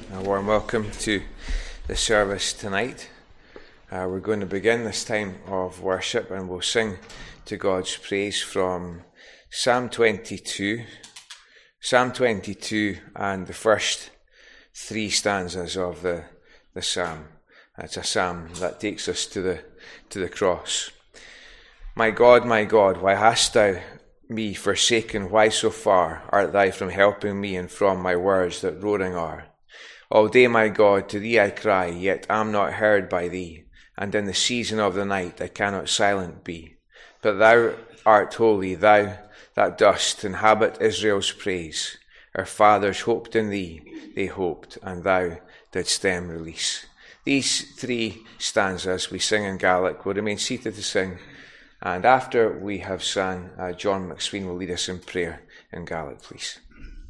A warm welcome to the service tonight. We're going to begin this time of worship and we'll sing to God's praise from Psalm 22. Psalm 22 and the first three stanzas of the psalm. It's a psalm that takes us to the cross. My God, why hast thou me forsaken? Why so far art thou from helping me and from my words that roaring are? All day, my God, to thee I cry, yet am not heard by thee, and in the season of the night I cannot silent be. But thou art holy, thou that dost inhabit Israel's praise. Our fathers hoped in thee, they hoped, and thou didst them release. These three stanzas we sing in Gaelic. We'll remain seated to sing, and after we have sung, John McSween will lead us in prayer in Gaelic, please.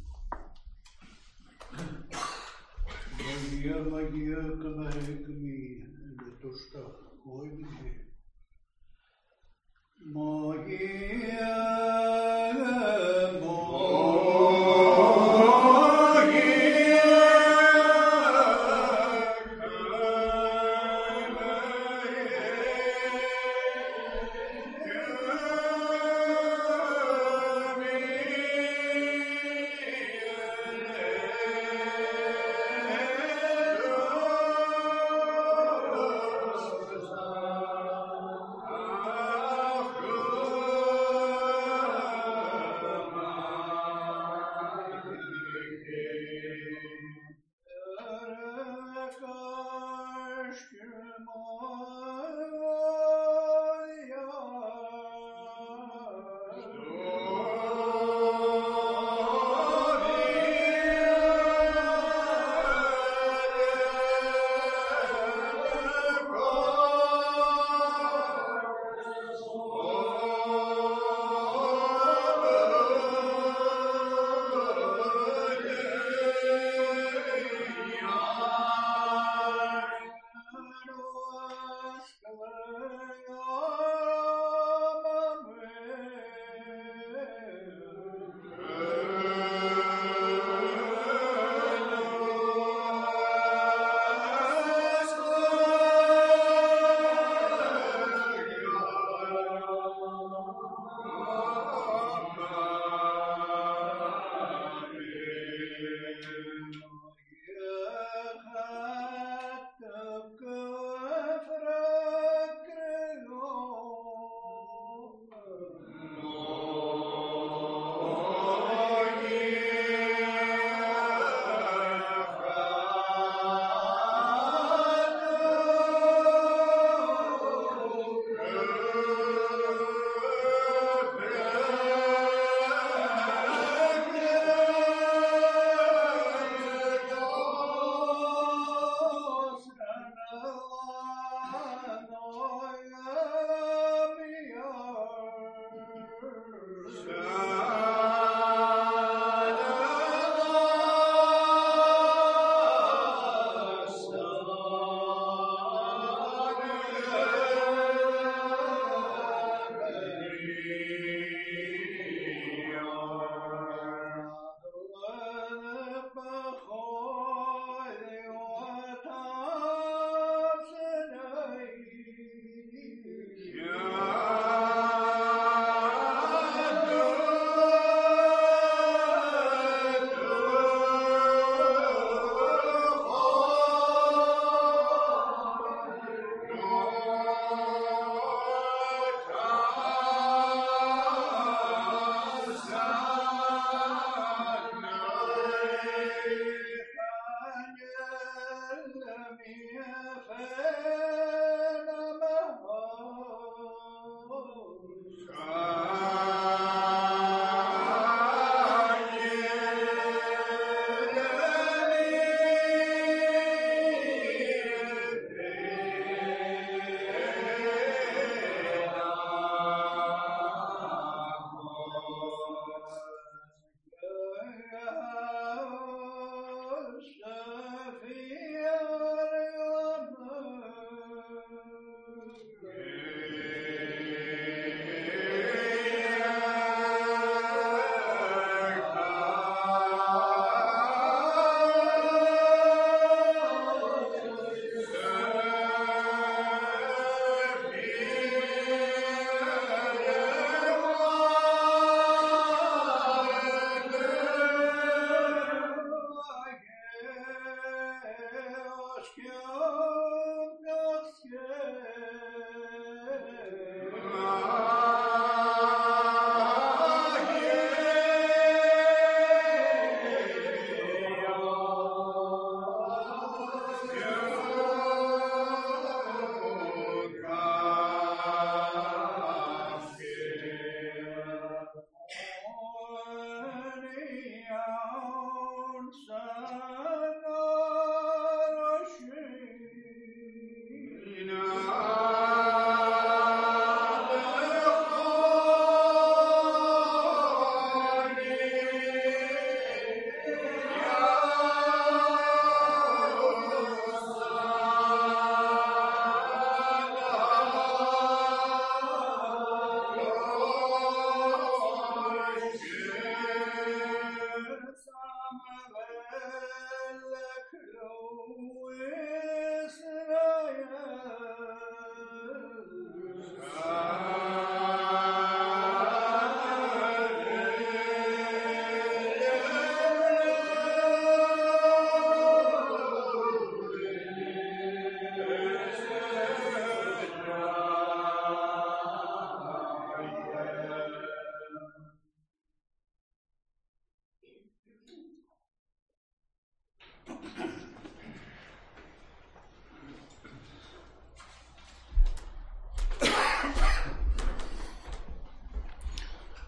Magia,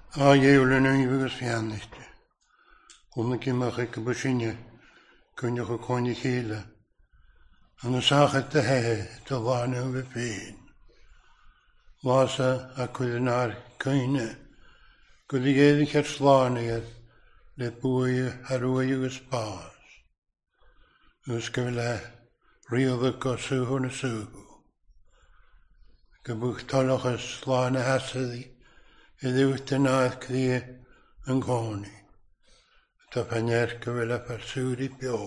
A jeulen yn ywys fianist. Hwnnw gymach eich bwysynio, gynnych o cwni chile. Yn y sachet dy he, dy lan yw fy ffyn. Lasa a cwydna'r cyne. Gwyddi edrych ar slaniad, le bwy arwy ywys bas. Ywys gyfle, riodd y gosw hwn y sŵ. Gybwch tolwch y slan y hasyddi, iddiwch dynadd cdi yn goni. Ta panner gyfle par sŵr i bio.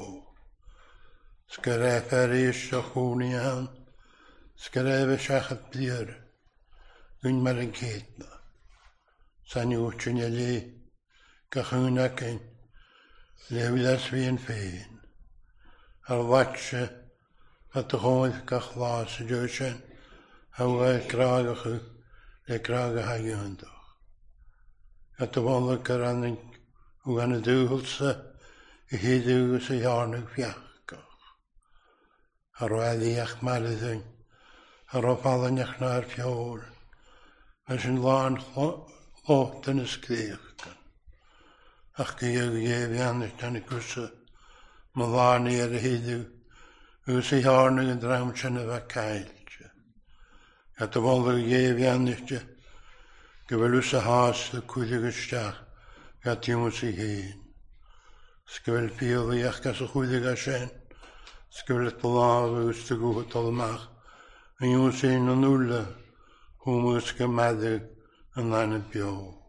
Sgyref ar eis o chwni iawn, sgyref y siachat blir. Gwyn mar yn cedna. Sa'n ywch yn yli, gachwn ac yn, lewyddas fi yn ffyn. Ar watse, at y choedd gach las y jwysyn, hawa graag ach le graag a hagiandoch. At y folla gyran yn gan y dŵhulsa, i hydw ys y hiarnig fiachgach. Ar o aliach malyddyn, ar o falaniach na'r fiol, Mas yn lan lot yn ysgriach. Ach gydag gefiannus dan y gwsa, mae lan i ar y hydw, ys y hiarnig yn drawn sy'n y fa cael. At y folla gefiannus, gyfel ys y has y cwydig ysdach, gat yw'n sy hyn. Sgyfel ffil i ach gas y chwydig a sien, sgyfel y blaf ys y gwyd olmach, yn yw'n sy'n yn wla, hwmwys gymadw yn lan y bio.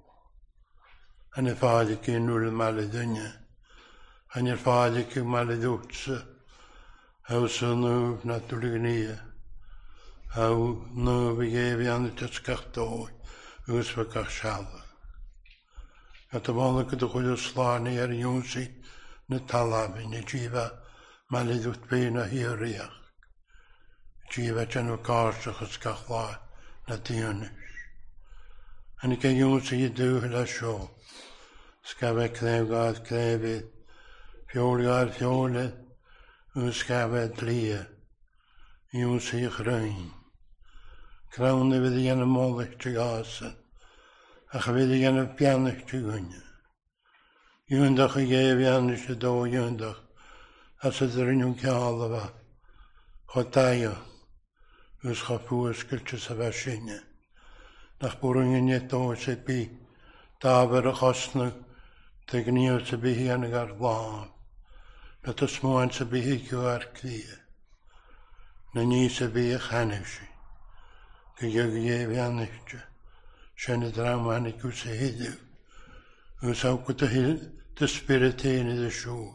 Yn y ffadig yn ŵl malydynia, yn y ffadig yn malydwtsa, haws o nŵf na dwlygnia, haw nŵf i gefian y tysgach doi, ys fy gach siala. At y folla gyda chwyd o slani ar yw'nsi na talaf yn y jifa malydwt bein a hiriach. Jifa jan o garsach ys gach lai. Na dionys. Yn y gael sy'n y dŵhel a sio. Sgafau clefgad clefydd. Fiolgad fiolydd. Sgafau dlia. Yw'n sy'n chryn. Crawn y fydd i gan y molich ty gasan. A chyfydd i gan y pianach ty gwynia. Yw'ndach i gef iannus y do yw'ndach. As y ddryn nhw'n cael o fa. Chodaio. Ys chafwys gylch ys yfa synia. Nach bwrwng yn eto sy bi. Dafer y chosnw. Dy gnio sy bi hi yn y gar laf. Na dy smwan sy bi hi gyw ar clia. Na ni sy bi eich hanesio. Gyg ef iannusio. Sy'n y dram han i gwrs y hydw. Ys aw gwyd dy spirit ein i dy siw.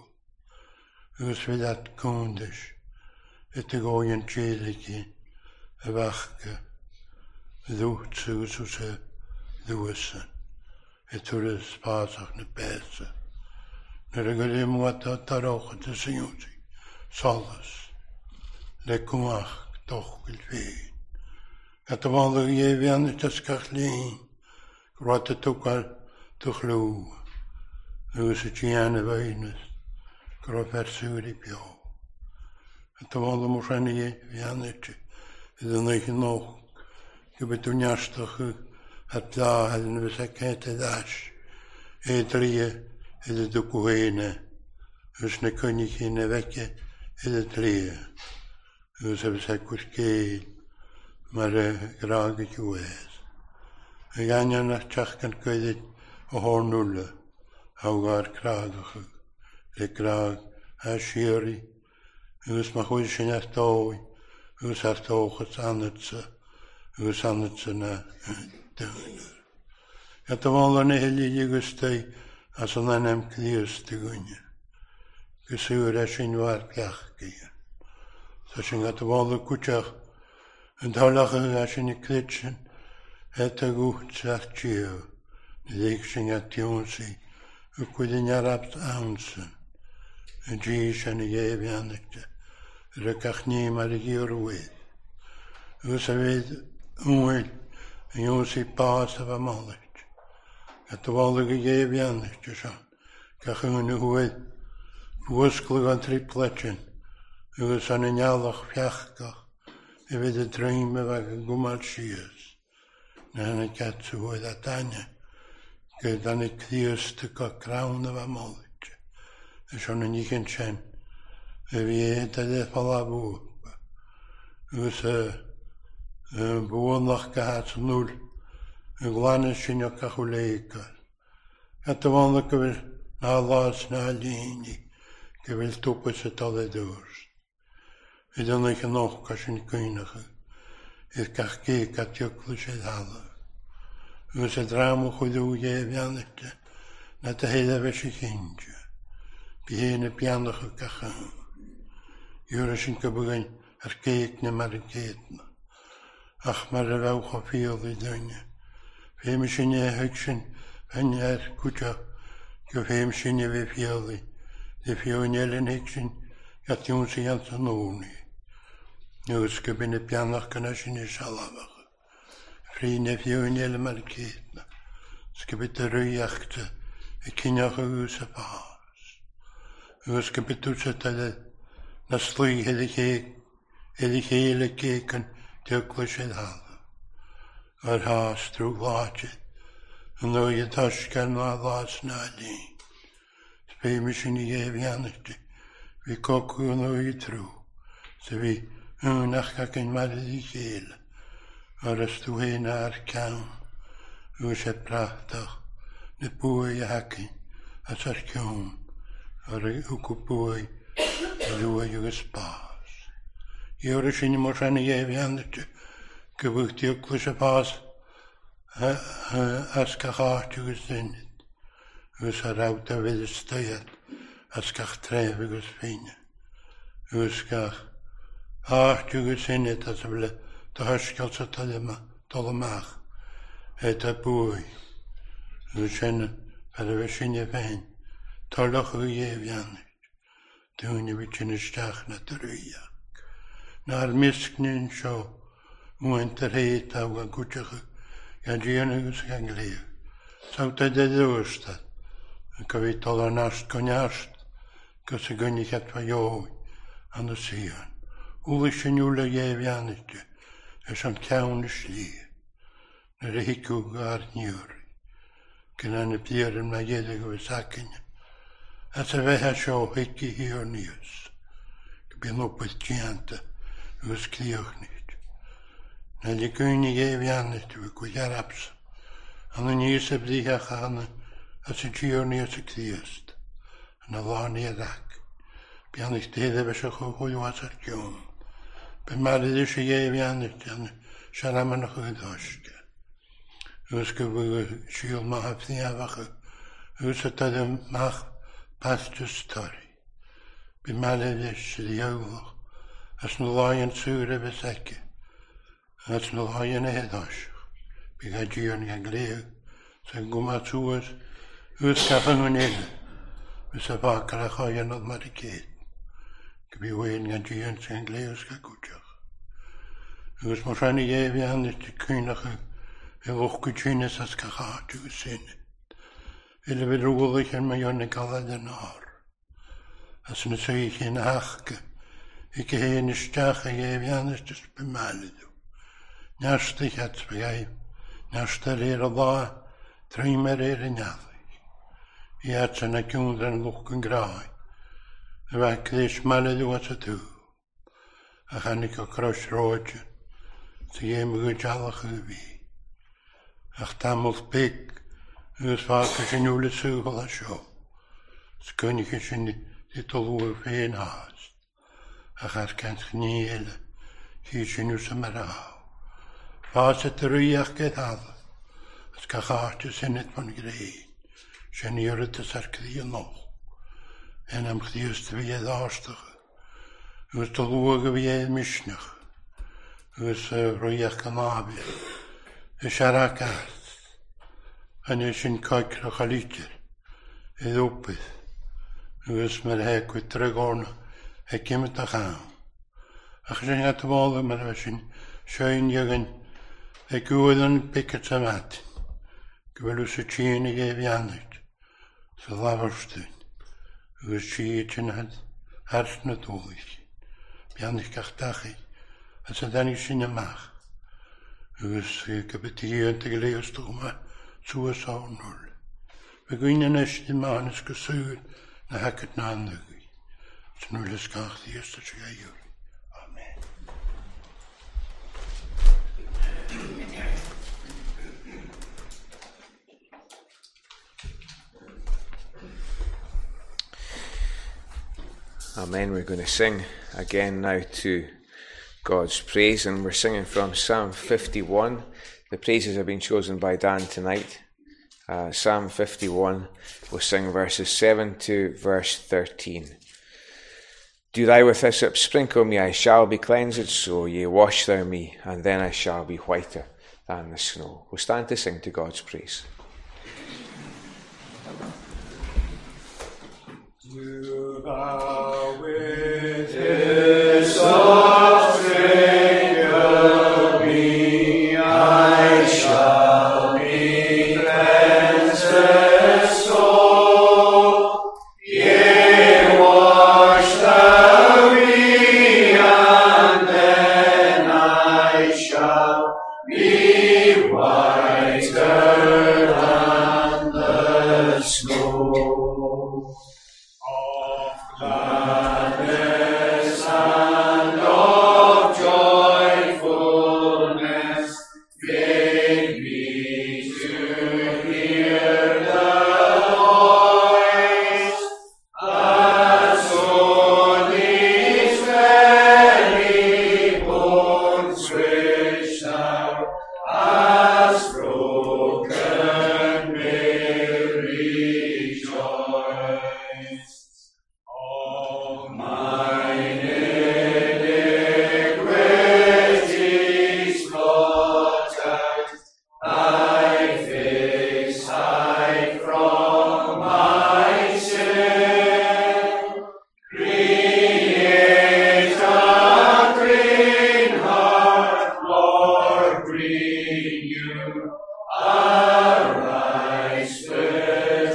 Ys fydd at gwndys. Ydy goi'n tjedig un. Y fachga, ddwt sŵs wrth y ddwysan, y twrys pasach na besa. Nyr y gyda mwad o daroch at y syniwsi, solas, le gwmach doch gyl ffyn. At y fodd o gefian y dysgach lyn, gwrdd y tŵgal dwchlw, ywys y gian y feinus, gwrdd ferswyr i bio. At y fodd o mwrhan i gefian y ti. Ydyn eich nog, gybyd o'n iastach at dda hyn fes a cet y ddas. Dria ydy dy gwehna, ys na cynnig hyn a fece ydy dria. Ys a fes a gwrgeid, mae'r graag y gwedd. Y ganyan a tiach gan gwyddyd o hornwla, awgar graag o'ch. Le graag a sieri, ys ma chwyd sy'n at doi. Ys ar toch ys anadsa na dynwyr. At y folla na hili i gwstau as o'n anam clius dy gwynia. Gyswyr a sy'n war piach gyda. So sy'n at y folla gwtach yn tolach a sy'n i clitsin et y gwt ar tio. Nid sy'n at yw'nsi y gwydyn arab awnsan. Y gi sy'n i gefi anagda. Rygach ni mar i gyrwydd. Ys a fydd ymwyl yn yw'n sy'n bas a fa molich. At y folig i gefi annych, jysan. Gach yn y hwyd, fwysglwg o'n tripletyn. Ys an yn ialach fiachgach, i fydd y dreim y fag yn gwmal sias. Na yn y gat y hwyd a danya. gyda'n y cdiwst y grawn y fa molig. Ysyn nhw'n ich yn chen. Y fi edrych fel a fw. Ys bw'n o'ch gahat nŵl. Y glan ysyn o'ch a chwleigol. At y fan o gyfer na las na lini. Gyfer tŵpus y dole dwrs. Ydyn nhw'n eich yn o'ch gasyn gwynach. Yd gach geg at ywglwys y ddala. Ys y dram o chwydw ef ianach. Na dy heidda fe sy'n chyndio. Bi hyn y bianach o gachan. Yw'r sy'n gybwyn ar geg na mar y geg na. Ach mar y fawch o ffil i dynia. Fem sy'n e hyg sy'n fan ar gwtio. Gyw fem sy'n e fe ffil i. Dy ffil yn elyn hyg sy'n gatiwn sy'n ant yn ôni. Yw'r sgybyn y bianach gyna sy'n e salafach. Rhain e ffil yn elyn mar y geg na. Sgybyd y rwyach dy y cynach o ws y pas. Yw'r sgybyd wrth y dyle na slwy hedych heil y geg yn dioglis y ddala. Yr has drwy gladau. Yn o'i y tasgan na las na li. Sbym sy'n i efianach di. Fi cogw yn o'i trw. Se fi ynach ac yn marydd i heil. Ar ystwy'n ar cawn. Yw'r se brachtach. Ne bwy a hacyn. As ar ciwn. Ar y bwy. Lwy yw'r spas. Yw'r sy'n i mor rhan i efianach di. Gybwch dioglis y pas. As gach art yw'r synnyd. Yw'r ar awd a fydd ystaiad. As gach tref yw'r ffein. Yw'r gach art yw'r synnyd. As y fyle dy hysgol sa dol ymach. Ed a bwy. Yw'r sy'n ar y fe sy'n e fein. Tolwch o efianach. Dwi'n i fydd yn ystach na drwyach. Na'r misg ni'n sio. Mwyn dy rhaid aw a gwtioch. Gan dion yw'r gan gleif. Sawt a ddwrstad. Gyfyd dol o'n ast goniast. Gos y gynnych at fa ioi. An y sion. Wlys yn yw'r efianach. Ys o'n cawn y slir. Na'r y higw ar niwr. Gyda'n y byr yn ma iedig o sacyn. At y feha sio higi hi o'r niws. Gybyn lwbwydd gianta. Yw'r sgriwch nid. Na di gwyni efianach yw'r gwygar abs. An y niws y bdych a chan. At y gi o'r niws y criast. An y lan i'r ac. Bianach dedd e fesach o hwywas ar giwn. Be marydd ys i efianach. Siaram yn o'ch ydosga. Yw'r gybwyr siol ma hafni afach. Yw'r sydd y mach past y stori. Be marydd ys y ddiawlwch. As na laien sŵr efo seke. As na laien e hedosg. Be ga dion gan glew. Sa'n gwma tŵas. Yw'r gafan yn ele. Fys a facar a choian oedd mar y gyd. Gybi wein gan dion sy'n glew sga gwtioch. Yw'r mor rhan i efian ys di cynach y lwch gwtiones as gachat yw'r sy'n. Ele fydd rwgwlwch yn mae o'n y galad yn or. As yn y sych yn achga. Ik heen ystach a efian ys dys bymalyd. Nastych at fagaif. Nastar a dda. Treimer yn addych. I at sy'n a gwyndran lwch yn grau. Y fac ddys malyd o at y tŵ. A chanig o gros roedja. Sy eim y gwydialach y fi. Ach tamwth big. Ys fac ys yn yw'r sŵgol a sio. Sgynnych ys yn dditolwr fe'n has. Ach ar gant chniel, hys yn yw'r symaraw. Fas y drwyach gydadd, as gachart y syniad pan grein, sy'n yw'r ys ar cdi yn och. En am cdi ys fi edd ostach, ys dolwag y fi edd misnach, ys rwyach gan abi, ys aragas, yn ys yn coicrach a litr, edd wbydd, ys mae'r hegwyd dragorna, ek gymryd a chawn. Ach sy'n at y bol yma sy'n sy'n yw'n e gwyd yn bicat am at. Gwylwys y tîn i efiannig. Sy'n lafarstyn. Yw'r tîn yn hars na dwylch. Biannig gach dachi. A sy'n dan i sy'n ymach. Yw'r gybyd i yn dy gileos dwma sŵas o'r nôl. We gwyn yn ysdi ma'n ysgyswyd na hacet na anddygu. Sy'n nhw'n ysgach di ystod sy'n gael. Amen. Amen. We're going to sing again now to God's praise, and we're singing from Psalm 51. The praises have been chosen by Dan tonight. Psalm 51, we'll sing verses 7 to verse 13. Do thou with hyssop sprinkle me, I shall be cleansed so. Yea, wash thou me, and then I shall be whiter than the snow. We'll stand to sing to God's praise. Do thou with hyssop sprinkle me, I shall be cleansed so. Yea, wash thou me, and then I shall be whiter than the snow. Gladness and of joyfulness, make me to hear the voice, as only smelly bones which thou hast broken may rejoice. All mine iniquities blot out, thy face hide from my sin. Create a clean heart, Lord, renew a right spirit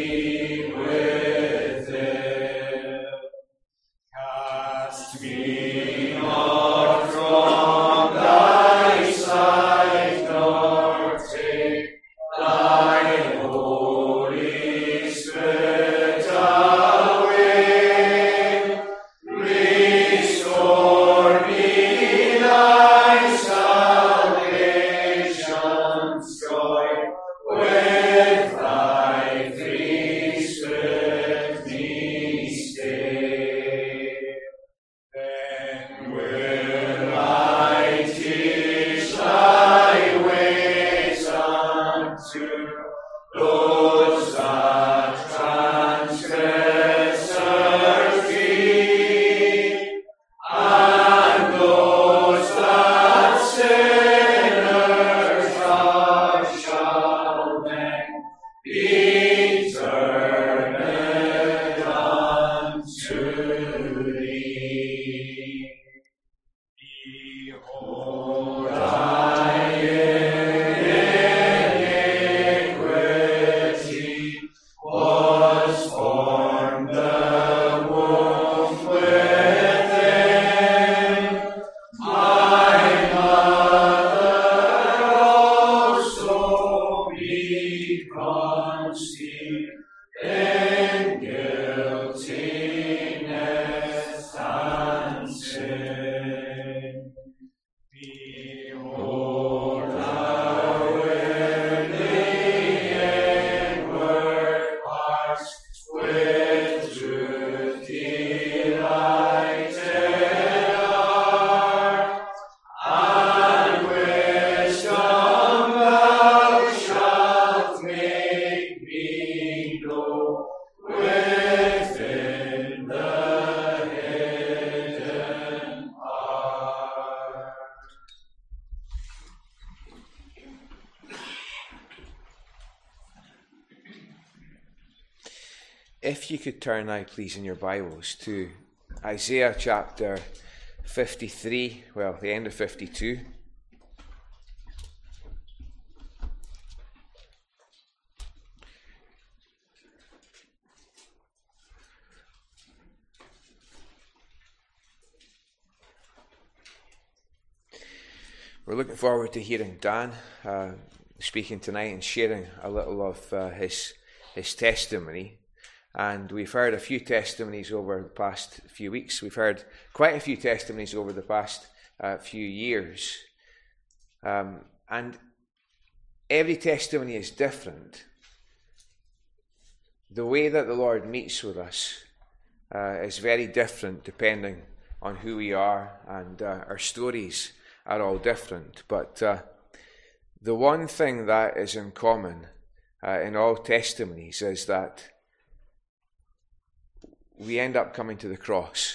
within. Cast me not from thy sight, nor take thy Holy Spirit away. Restore me thy salvation's joy, with thy free Spirit me stay. Then will I teach thy ways unto those that transgressors be, and those that sinners are shall then be turned unto thee. Behold, thy iniquity was formed the womb within. My mother also be conceived in guiltiness and sin. Behold, thou in the inward parts with truth delighted art, and wisdom thou shalt make me know within the hidden heart. If you could turn now, please, in your Bibles to Isaiah chapter 53, well, the end of 52. We're looking forward to hearing Dan speaking tonight and sharing a little of his his testimony. And we've heard a few testimonies over the past few weeks. We've heard quite a few testimonies over the past few years. And every testimony is different. The way that the Lord meets with us is very different depending on who we are, and our stories are all different. But the one thing that is in common in all testimonies is that we end up coming to the cross.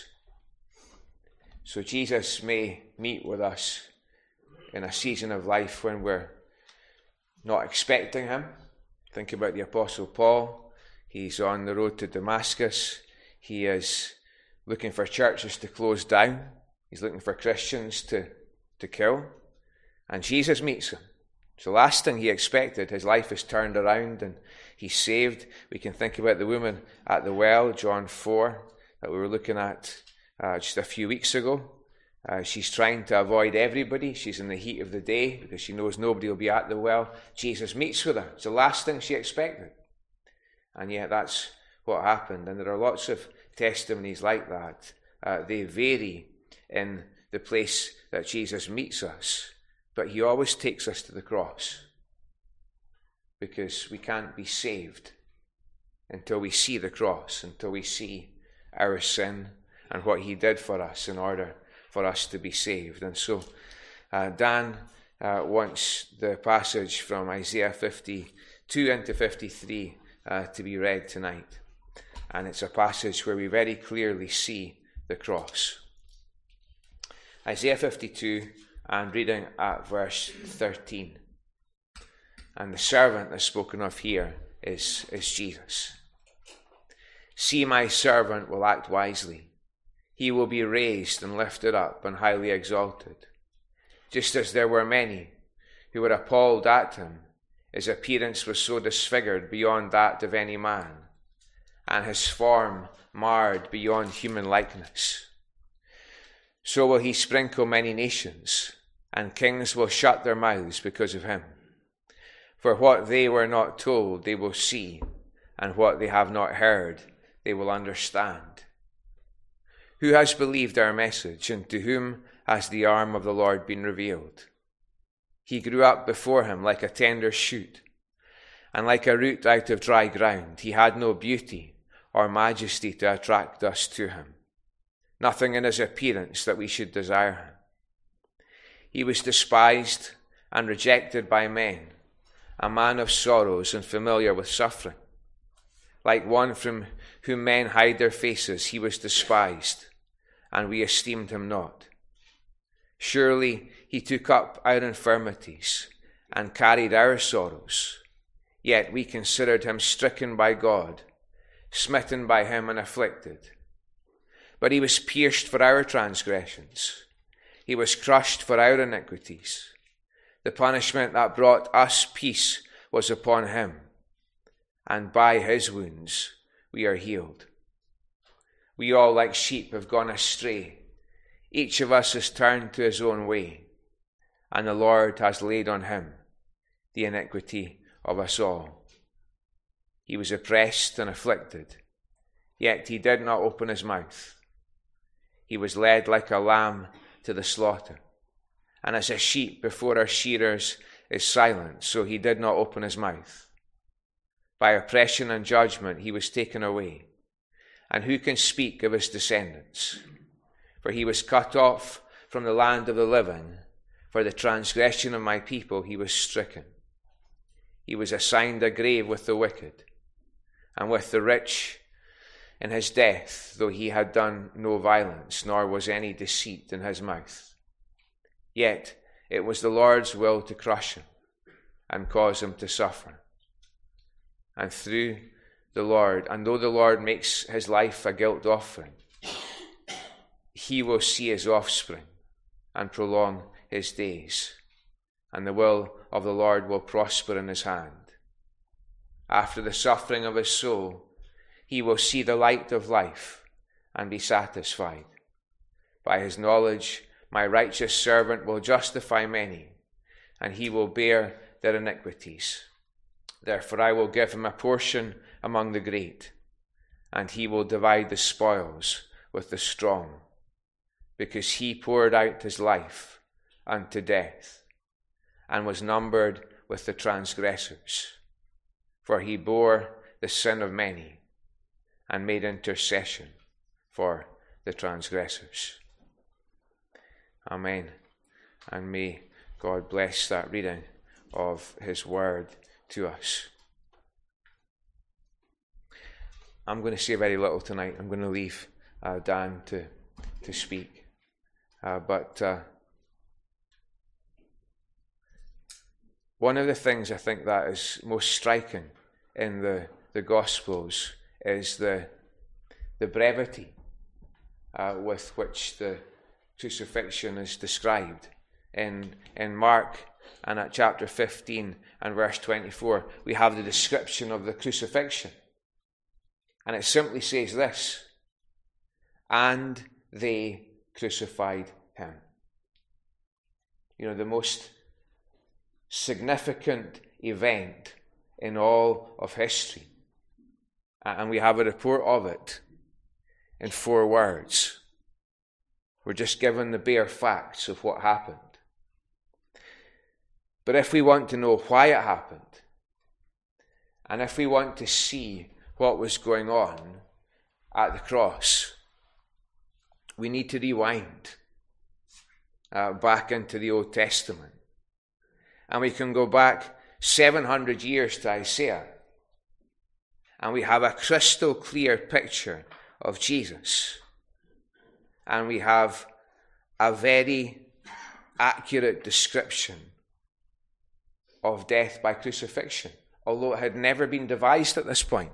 So Jesus may meet with us in a season of life when we're not expecting him. Think about the Apostle Paul. He's on the road to Damascus. He is looking for churches to close down. He's looking for Christians to kill. And Jesus meets him. It's the last thing he expected. His life is turned around and he's saved. We can think about the woman at the well, John 4, that we were looking at just a few weeks ago. She's trying to avoid everybody. She's in the heat of the day because she knows nobody will be at the well. Jesus meets with her. It's the last thing she expected. And yet that's what happened. And there are lots of testimonies like that. They vary in the place that Jesus meets us. But he always takes us to the cross, because we can't be saved until we see the cross, until we see our sin and what he did for us in order for us to be saved. And so Dan wants the passage from Isaiah 52 into 53 to be read tonight. And it's a passage where we very clearly see the cross. Isaiah 52, and reading at verse 13. And the servant that's spoken of here is Jesus. See, my servant will act wisely. He will be raised and lifted up and highly exalted. Just as there were many who were appalled at him, his appearance was so disfigured beyond that of any man, and his form marred beyond human likeness. So will he sprinkle many nations, and kings will shut their mouths because of him. For what they were not told, they will see, and what they have not heard, they will understand. Who has believed our message, and to whom has the arm of the Lord been revealed? He grew up before him like a tender shoot, and like a root out of dry ground. He had no beauty or majesty to attract us to him, nothing in his appearance that we should desire him. He was despised and rejected by men, a man of sorrows and familiar with suffering. Like one from whom men hide their faces, he was despised, and we esteemed him not. Surely he took up our infirmities and carried our sorrows, yet we considered him stricken by God, smitten by him and afflicted. But he was pierced for our transgressions. He was crushed for our iniquities. The punishment that brought us peace was upon him, and by his wounds we are healed. We all like sheep have gone astray. Each of us has turned to his own way, and the Lord has laid on him the iniquity of us all. He was oppressed and afflicted, yet he did not open his mouth. He was led like a lamb to the slaughter, and as a sheep before our shearers is silent, so he did not open his mouth. By oppression and judgment he was taken away. And who can speak of his descendants? For he was cut off from the land of the living. For the transgression of my people he was stricken. He was assigned a grave with the wicked, and with the rich in his death, though he had done no violence, nor was any deceit in his mouth. Yet it was the Lord's will to crush him and cause him to suffer. And though the Lord makes his life a guilt offering, he will see his offspring and prolong his days, and the will of the Lord will prosper in his hand. After the suffering of his soul, he will see the light of life and be satisfied. By his knowledge, my righteous servant will justify many, and he will bear their iniquities. Therefore I will give him a portion among the great, and he will divide the spoils with the strong, because he poured out his life unto death, and was numbered with the transgressors. For he bore the sin of many, and made intercession for the transgressors. Amen. And may God bless that reading of his word to us. I'm going to say very little tonight. I'm going to leave Dan to speak. But one of the things I think that is most striking in the Gospels is the brevity with which the crucifixion is described. In Mark and at chapter 15 and verse 24, we have the description of the crucifixion. And it simply says this: and they crucified him. You know, the most significant event in all of history. And we have a report of it in 4 words. We're just given the bare facts of what happened. But if we want to know why it happened, and if we want to see what was going on at the cross, we need to rewind back into the Old Testament. And we can go back 700 years to Isaiah, and we have a crystal clear picture of Jesus. And we have a very accurate description of death by crucifixion, although it had never been devised at this point.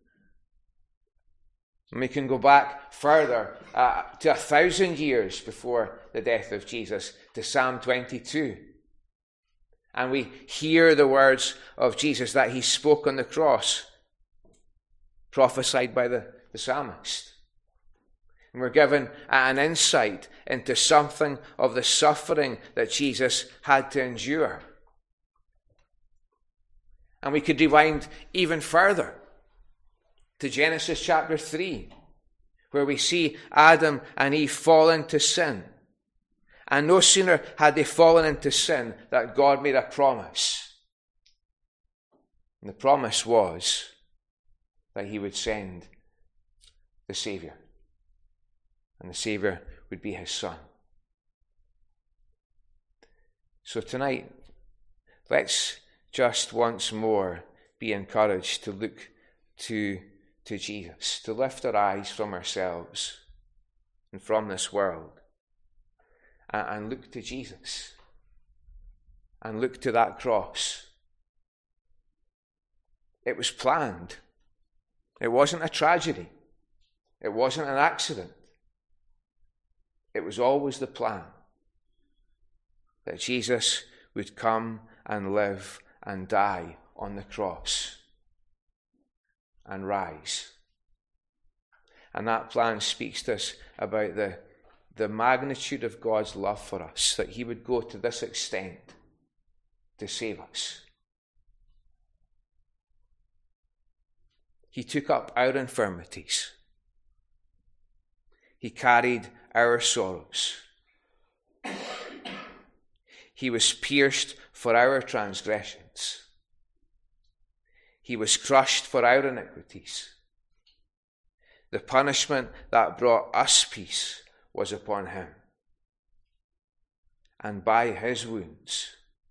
And we can go back further to 1,000 years before the death of Jesus, to Psalm 22. And we hear the words of Jesus that he spoke on the cross, prophesied by the psalmist. And we're given an insight into something of the suffering that Jesus had to endure. And we could rewind even further to Genesis chapter 3, where we see Adam and Eve fall into sin. And no sooner had they fallen into sin that God made a promise. And the promise was that he would send the Saviour. And the Saviour would be his Son. So tonight, let's just once more be encouraged to look to Jesus, to lift our eyes from ourselves and from this world, and look to Jesus, and look to that cross. It was planned. It wasn't a tragedy. It wasn't an accident. It was always the plan that Jesus would come and live and die on the cross and rise. And that plan speaks to us about the magnitude of God's love for us, that he would go to this extent to save us. He took up our infirmities. He carried our sorrows. He was pierced for our transgressions. He was crushed for our iniquities. The punishment that brought us peace was upon him. And by his wounds,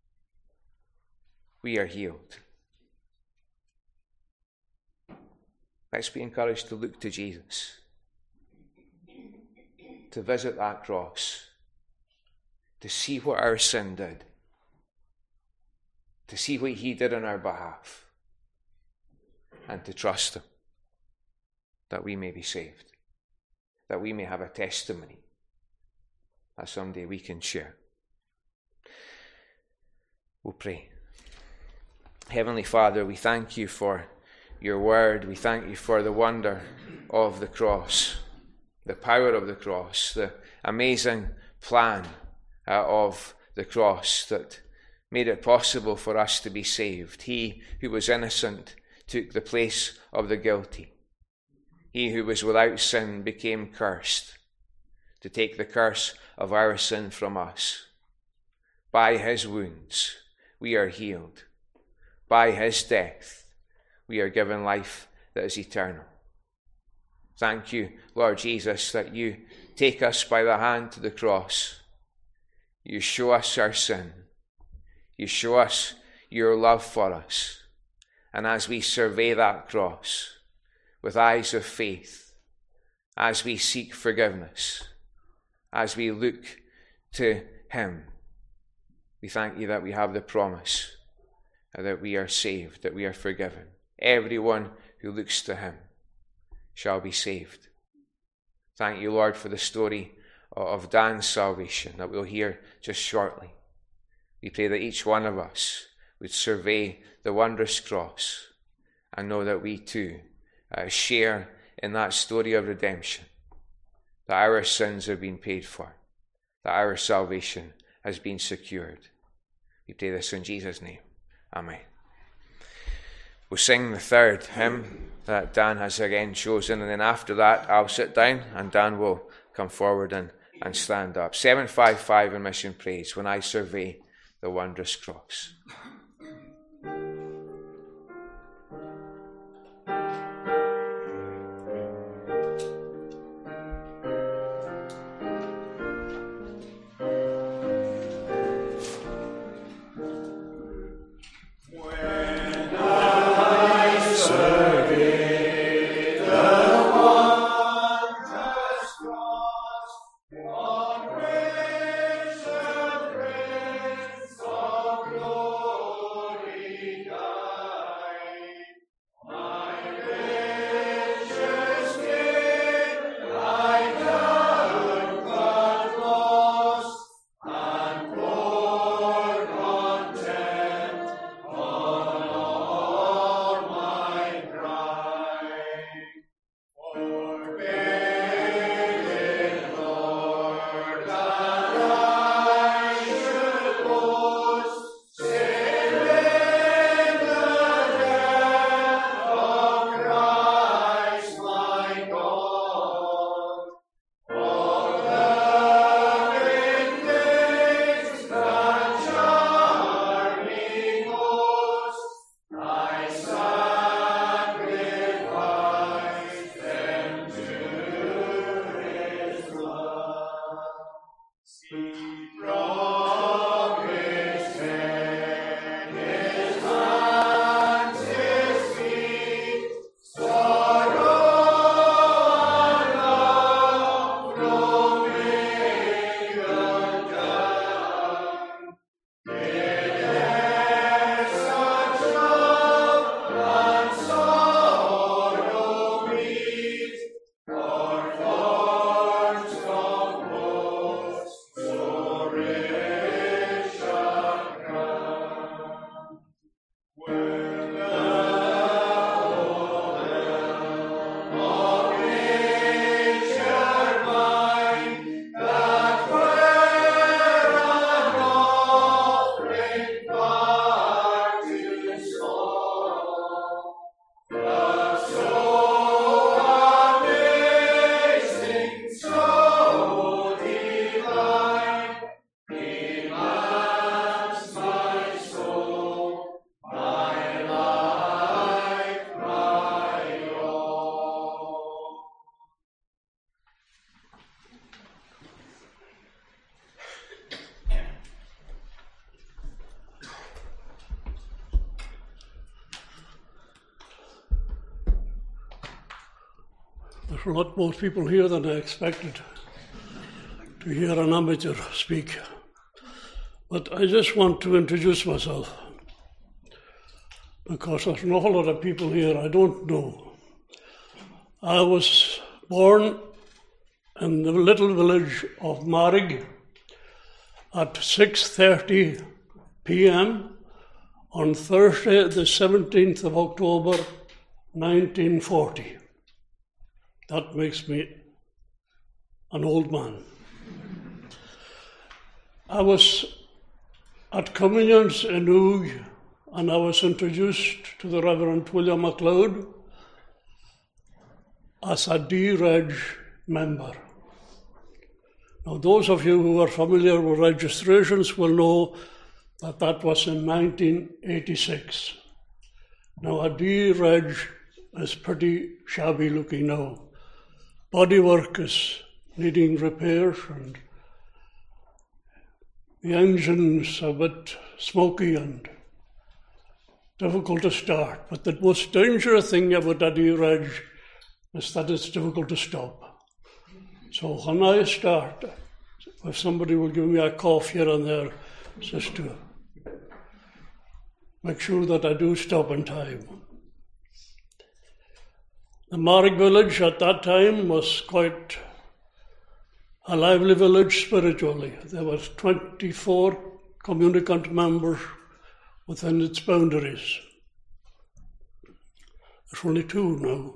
we are healed. Let's be encouraged to look to Jesus, to visit that cross, to see what our sin did, to see what he did on our behalf, and to trust him that we may be saved, that we may have a testimony that someday we can share. We'll pray. Heavenly Father, we thank you for your word. We thank you for the wonder of the cross, the power of the cross, the amazing plan of the cross that made it possible for us to be saved. He who was innocent took the place of the guilty. He who was without sin became cursed, to take the curse of our sin from us. By his wounds we are healed. By his death we are given life that is eternal. Thank you, Lord Jesus, that you take us by the hand to the cross. You show us our sin. You show us your love for us. And as we survey that cross with eyes of faith, as we seek forgiveness, as we look to him, we thank you that we have the promise that we are saved, that we are forgiven. Everyone who looks to him shall be saved. Thank you, Lord, for the story of Dan's salvation that we'll hear just shortly. We pray that each one of us would survey the wondrous cross and know that we too share in that story of redemption, that our sins have been paid for, that our salvation has been secured. We pray this in Jesus' name. Amen. We'll sing the third hymn that Dan has again chosen, and then after that I'll sit down and Dan will come forward and stand up. 755 in Mission Praise, When I Survey the Wondrous Cross. There's a lot more people here than I expected to hear an amateur speak. But I just want to introduce myself, because there's an awful lot of people here I don't know. I was born in the little village of Marrig at 6:30 p.m. on Thursday, the 17th of October, 1940. That makes me an old man. I was at communions in Oog and I was introduced to the Reverend William MacLeod as a D-Reg member. Now, those of you who are familiar with registrations will know that that was in 1986. Now, a D-Reg is pretty shabby looking now. Bodywork is needing repairs and the engine's a bit smoky and difficult to start. But the most dangerous thing about a D-Reg is that it's difficult to stop. So when I start, if somebody will give me a cough here and there, just to make sure that I do stop in time. The Marrick village at that time was quite a lively village spiritually. There were 24 communicant members within its boundaries. There's only 2 now.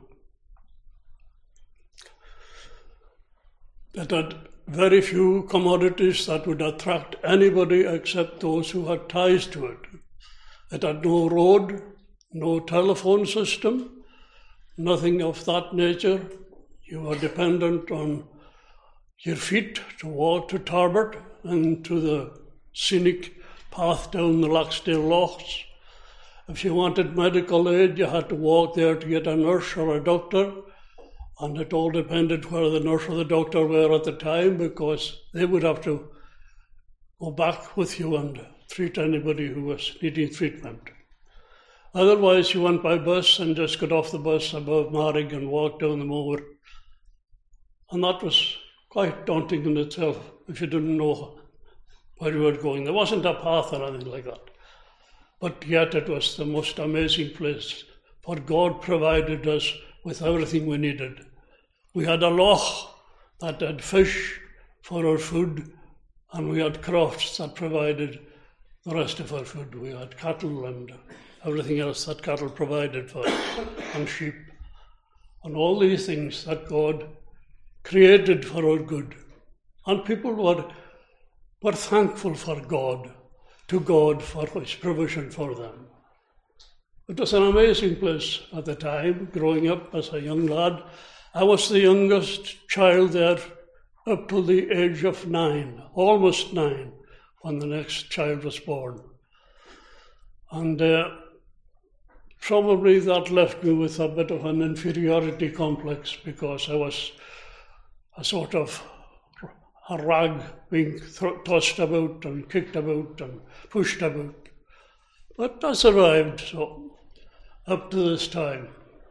It had very few commodities that would attract anybody except those who had ties to it. It had no road, no telephone system, nothing of that nature. You were dependent on your feet to walk to Tarbert and to the scenic path down the Laxdale Lochs. If you wanted medical aid, you had to walk there to get a nurse or a doctor, and it all depended where the nurse or the doctor were at the time, because they would have to go back with you and treat anybody who was needing treatment. Otherwise, you went by bus and just got off the bus above Marrick and walked down the moor. And that was quite daunting in itself if you didn't know where you were going. There wasn't a path or anything like that. But yet it was the most amazing place, for God provided us with everything we needed. We had a loch that had fish for our food, and we had crofts that provided the rest of our food. We had cattle and everything else that cattle provided for us, and sheep, and all these things that God created for our good. And people were thankful for God, to God for his provision for them. It was an amazing place at the time, growing up as a young lad. I was the youngest child there up to the age of 9, almost 9, when the next child was born. And probably that left me with a bit of an inferiority complex, because I was a sort of a rag being tossed about and kicked about and pushed about. But I survived, so up to this time.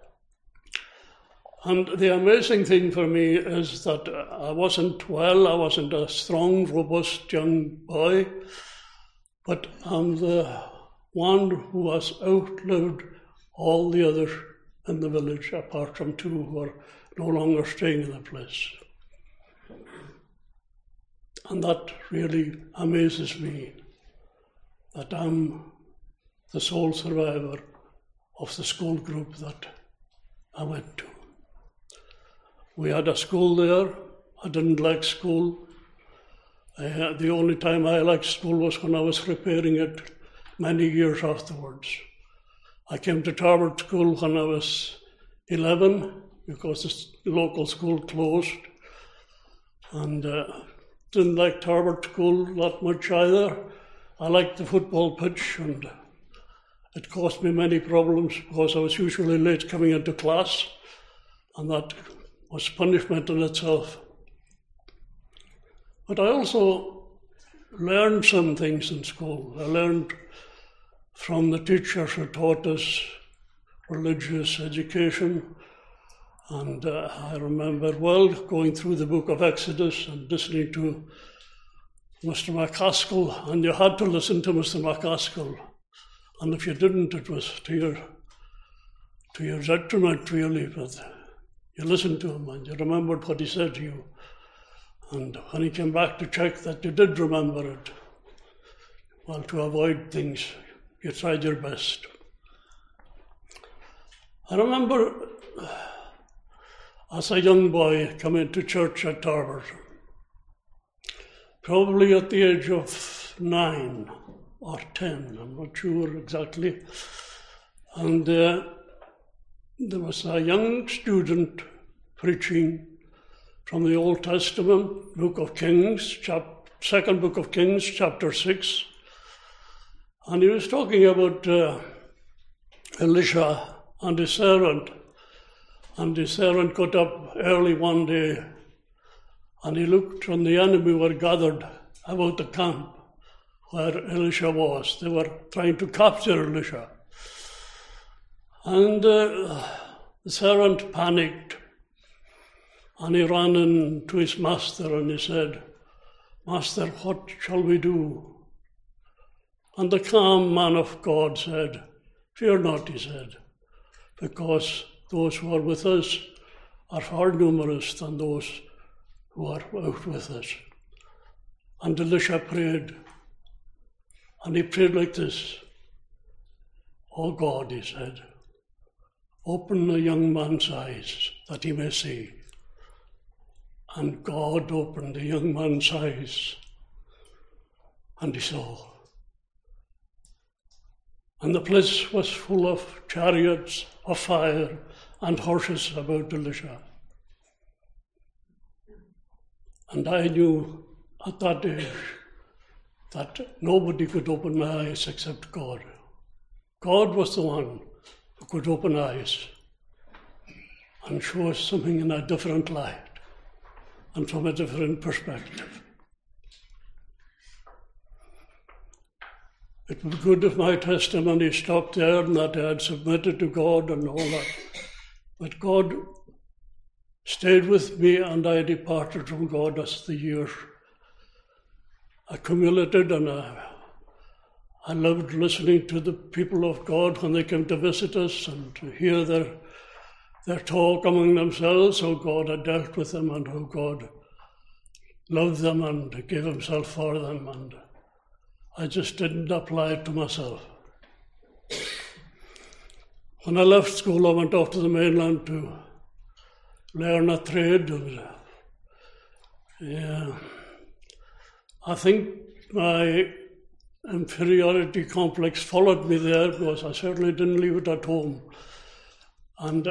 And the amazing thing for me is that I wasn't a strong, robust young boy, but I'm the one who has outlived all the others in the village, apart from 2 who are no longer staying in the place. And that really amazes me, that I'm the sole survivor of the school group that I went to. We had a school there. I didn't like school. The only time I liked school was when I was repairing it many years afterwards. I came to Tarbert School when I was 11 because the local school closed, and didn't like Tarbert School that much either. I liked the football pitch, and it caused me many problems because I was usually late coming into class, and that was punishment in itself. But I also learned some things in school. I learned from the teachers who taught us religious education, and I remember well going through the book of Exodus and listening to Mr. McCaskill, and you had to listen to Mr. McCaskill, and if you didn't, it was to your detriment really, but you listened to him and you remembered what he said to you, and when he came back to check that you did remember it, well, to avoid things, you tried your best. I remember as a young boy coming to church at Tarbert, probably at the age of 9, or 10, I'm not sure exactly. And there was a young student preaching from the Old Testament, Book of Kings, second Book of Kings, chapter 6. And he was talking about Elisha and his servant. And his servant got up early one day and he looked, and the enemy were gathered about the camp where Elisha was. They were trying to capture Elisha. And the servant panicked and he ran into his master and he said, "Master, what shall we do?" And the calm man of God said, "Fear not," he said, "because those who are with us are far numerous than those who are out with us." And Elisha prayed, and he prayed like this, "Oh God," he said, "open the young man's eyes that he may see." And God opened the young man's eyes, and he saw. And the place was full of chariots of fire and horses about Elisha. And I knew at that age that nobody could open my eyes except God. God was the one who could open eyes and show us something in a different light and from a different perspective. It would be good if my testimony stopped there and that I had submitted to God and all that. But God stayed with me and I departed from God as the years accumulated, and I loved listening to the people of God when they came to visit us and to hear their talk among themselves, how God had dealt with them and how God loved them and gave himself for them, and I just didn't apply it to myself. When I left school, I went off to the mainland to learn a trade, and I think my inferiority complex followed me there because I certainly didn't leave it at home. And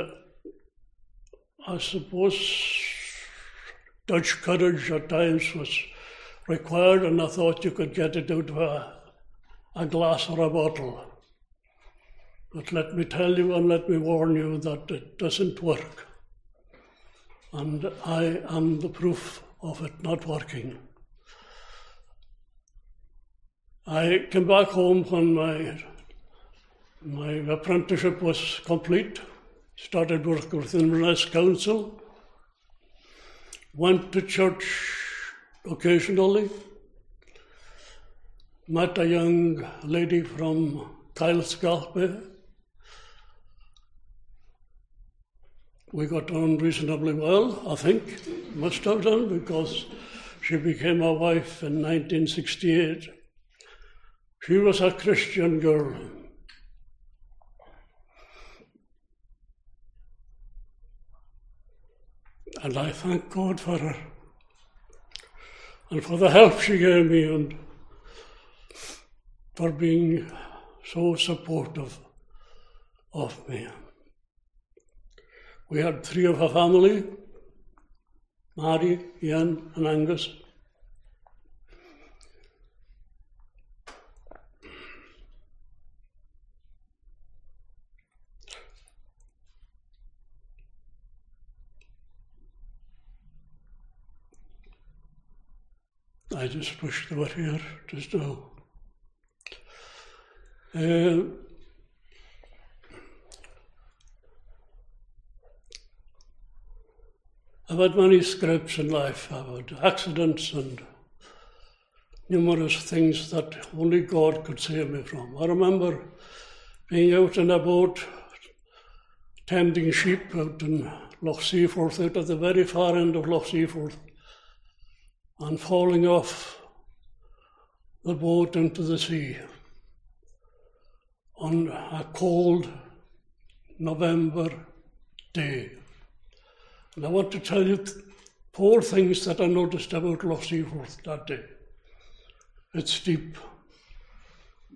I suppose Dutch courage at times was required, and I thought you could get it out of a glass or a bottle. But let me tell you and let me warn you that it doesn't work. And I am the proof of it not working. I came back home when my apprenticeship was complete, started work with Inverness Council, went to church occasionally, met a young lady from Kylesgalpe. We got on reasonably well, I think, must have done, because she became my wife in 1968. She was a Christian girl. And I thank God for her and for the help she gave me and for being so supportive of me. We had 3 of her family, Mary, Ian and Angus. I just wish they were here just now. I've had many scrapes in life. I've had accidents and numerous things that only God could save me from. I remember being out in a boat, tending sheep out in Loch Seaforth, out at the very far end of Loch Seaforth, and falling off the boat into the sea on a cold November day. And I want to tell you 4 things that I noticed about Loch Seaforth that day. It's deep.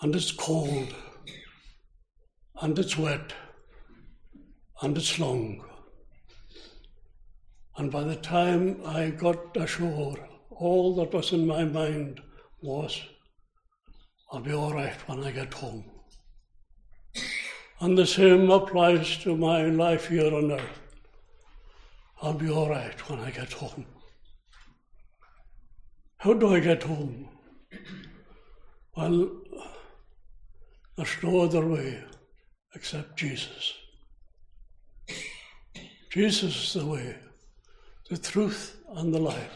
and it's cold, and it's wet, and it's long. And by the time I got ashore, all that was in my mind was, I'll be all right when I get home. And the same applies to my life here on earth. I'll be all right when I get home. How do I get home? Well, there's no other way except Jesus. Jesus is the way, the truth, and the life.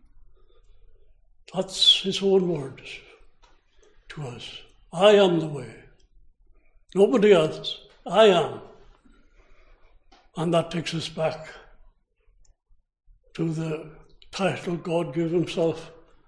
That's his own words to us. I am the way. Nobody else. I am. And that takes us back to the title God gave himself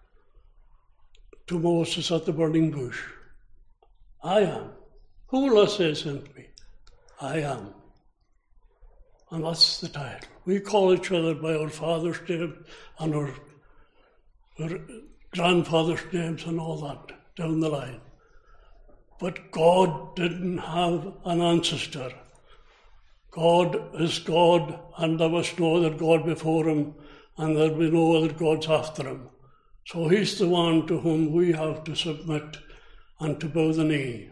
to Moses at the burning bush. I am. Who will I say sent me? I am. And that's the title. We call each other by our father's name and our grandfather's names and all that down the line. But God didn't have an ancestor. God is God, and there was no other God before him, and there'll be no other gods after him. So he's the one to whom we have to submit and to bow the knee.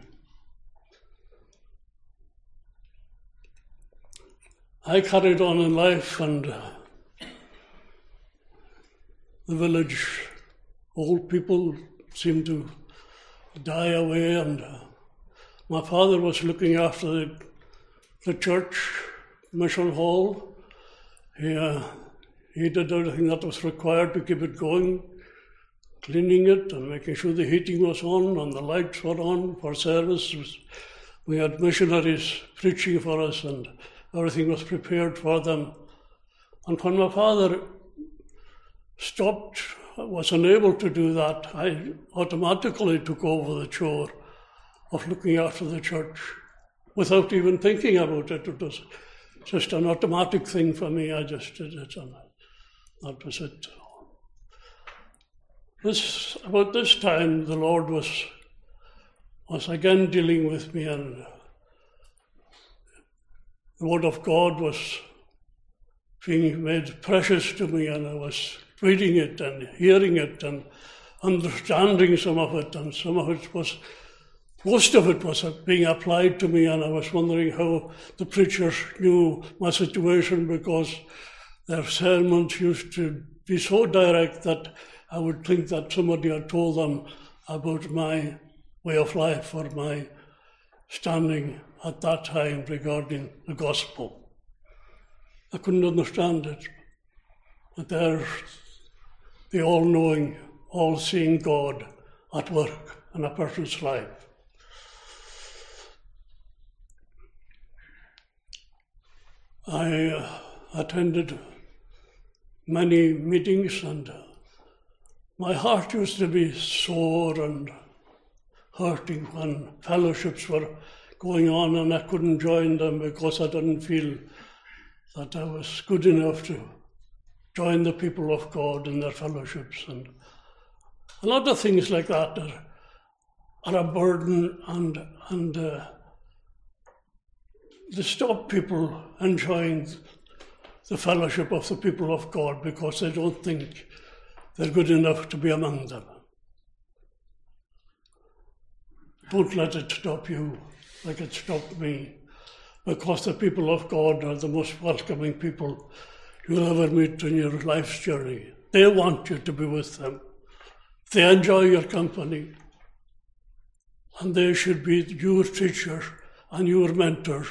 I carried on in life, and the village old people seemed to die away, and my father was looking after the church mission hall. He did everything that was required to keep it going, cleaning it and making sure the heating was on and the lights were on for service. We had missionaries preaching for us, and everything was prepared for them. And when my father stopped, was unable to do that, I automatically took over the chore of looking after the church without even thinking about it. It was just an automatic thing for me. I just did it, and that was it. About this time, the Lord was again dealing with me, and the Word of God was being made precious to me, and I was reading it and hearing it and understanding some of it, and most of it was being applied to me, and I was wondering how the preachers knew my situation, because their sermons used to be so direct that I would think that somebody had told them about my way of life or my standing at that time regarding the gospel. I couldn't understand it, but there's the all-knowing, all-seeing God at work in a person's life. I attended many meetings, and my heart used to be sore and hurting when fellowships were going on and I couldn't join them because I didn't feel that I was good enough to join the people of God in their fellowships. And a lot of things like that are a burden, and they stop people enjoying the fellowship of the people of God because they don't think they're good enough to be among them. Don't let it stop you like it stopped me, because the people of God are the most welcoming people you'll ever meet in your life's journey. They want you to be with them. They enjoy your company, and they should be your teachers and your mentors,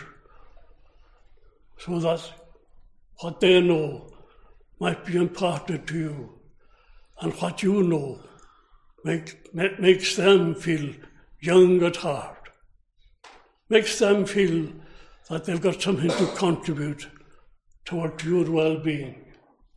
so that what they know might be imparted to you, and what you know makes them feel young at heart, makes them feel that they've got something to contribute toward your well-being.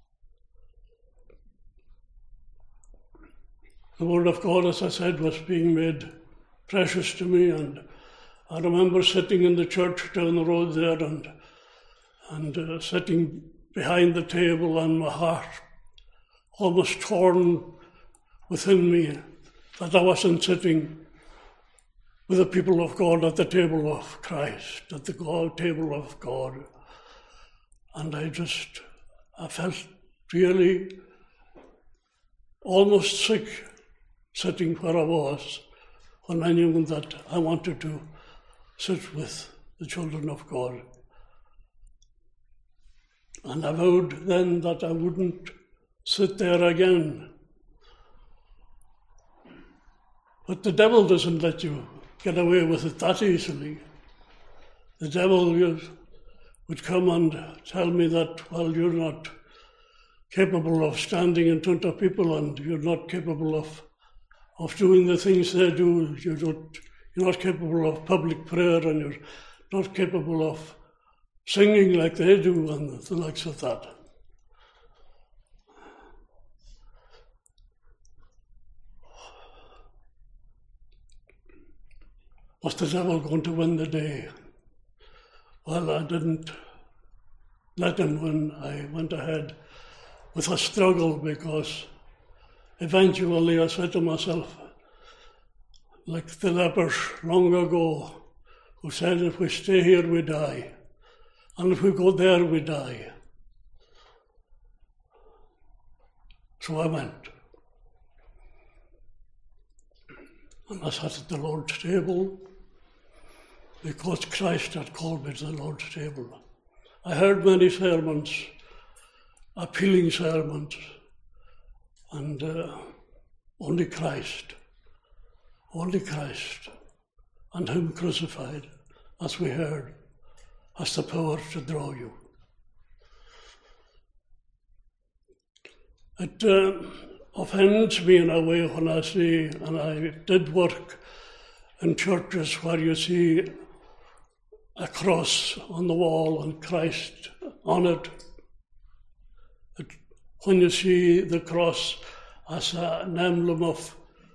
The Word of God, as I said, was being made precious to me, and I remember sitting in the church down the road there and sitting behind the table, and my heart almost torn within me that I wasn't sitting with the people of God at the table of Christ, at the table of God. And I felt really almost sick sitting where I was when I knew that I wanted to sit with the children of God. And I vowed then that I wouldn't sit there again. But the devil doesn't let you get away with it that easily. The devil would come and tell me that, well, you're not capable of standing in front of people, and you're not capable of doing the things they do. You're not capable of public prayer, and you're not capable of singing like they do, and the likes of that. Was the devil going to win the day? Well, I didn't let him win. I went ahead with a struggle, because eventually I said to myself, like the lepers long ago, who said, if we stay here, we die. And if we go there, we die. So I went. And I sat at the Lord's table, because Christ had called me to the Lord's table. I heard many sermons, appealing sermons, and only Christ, and Him crucified, as we heard, has the power to draw you. It offends me in a way when I see, and I did work in churches where you see a cross on the wall and Christ on it. When you see the cross as an emblem of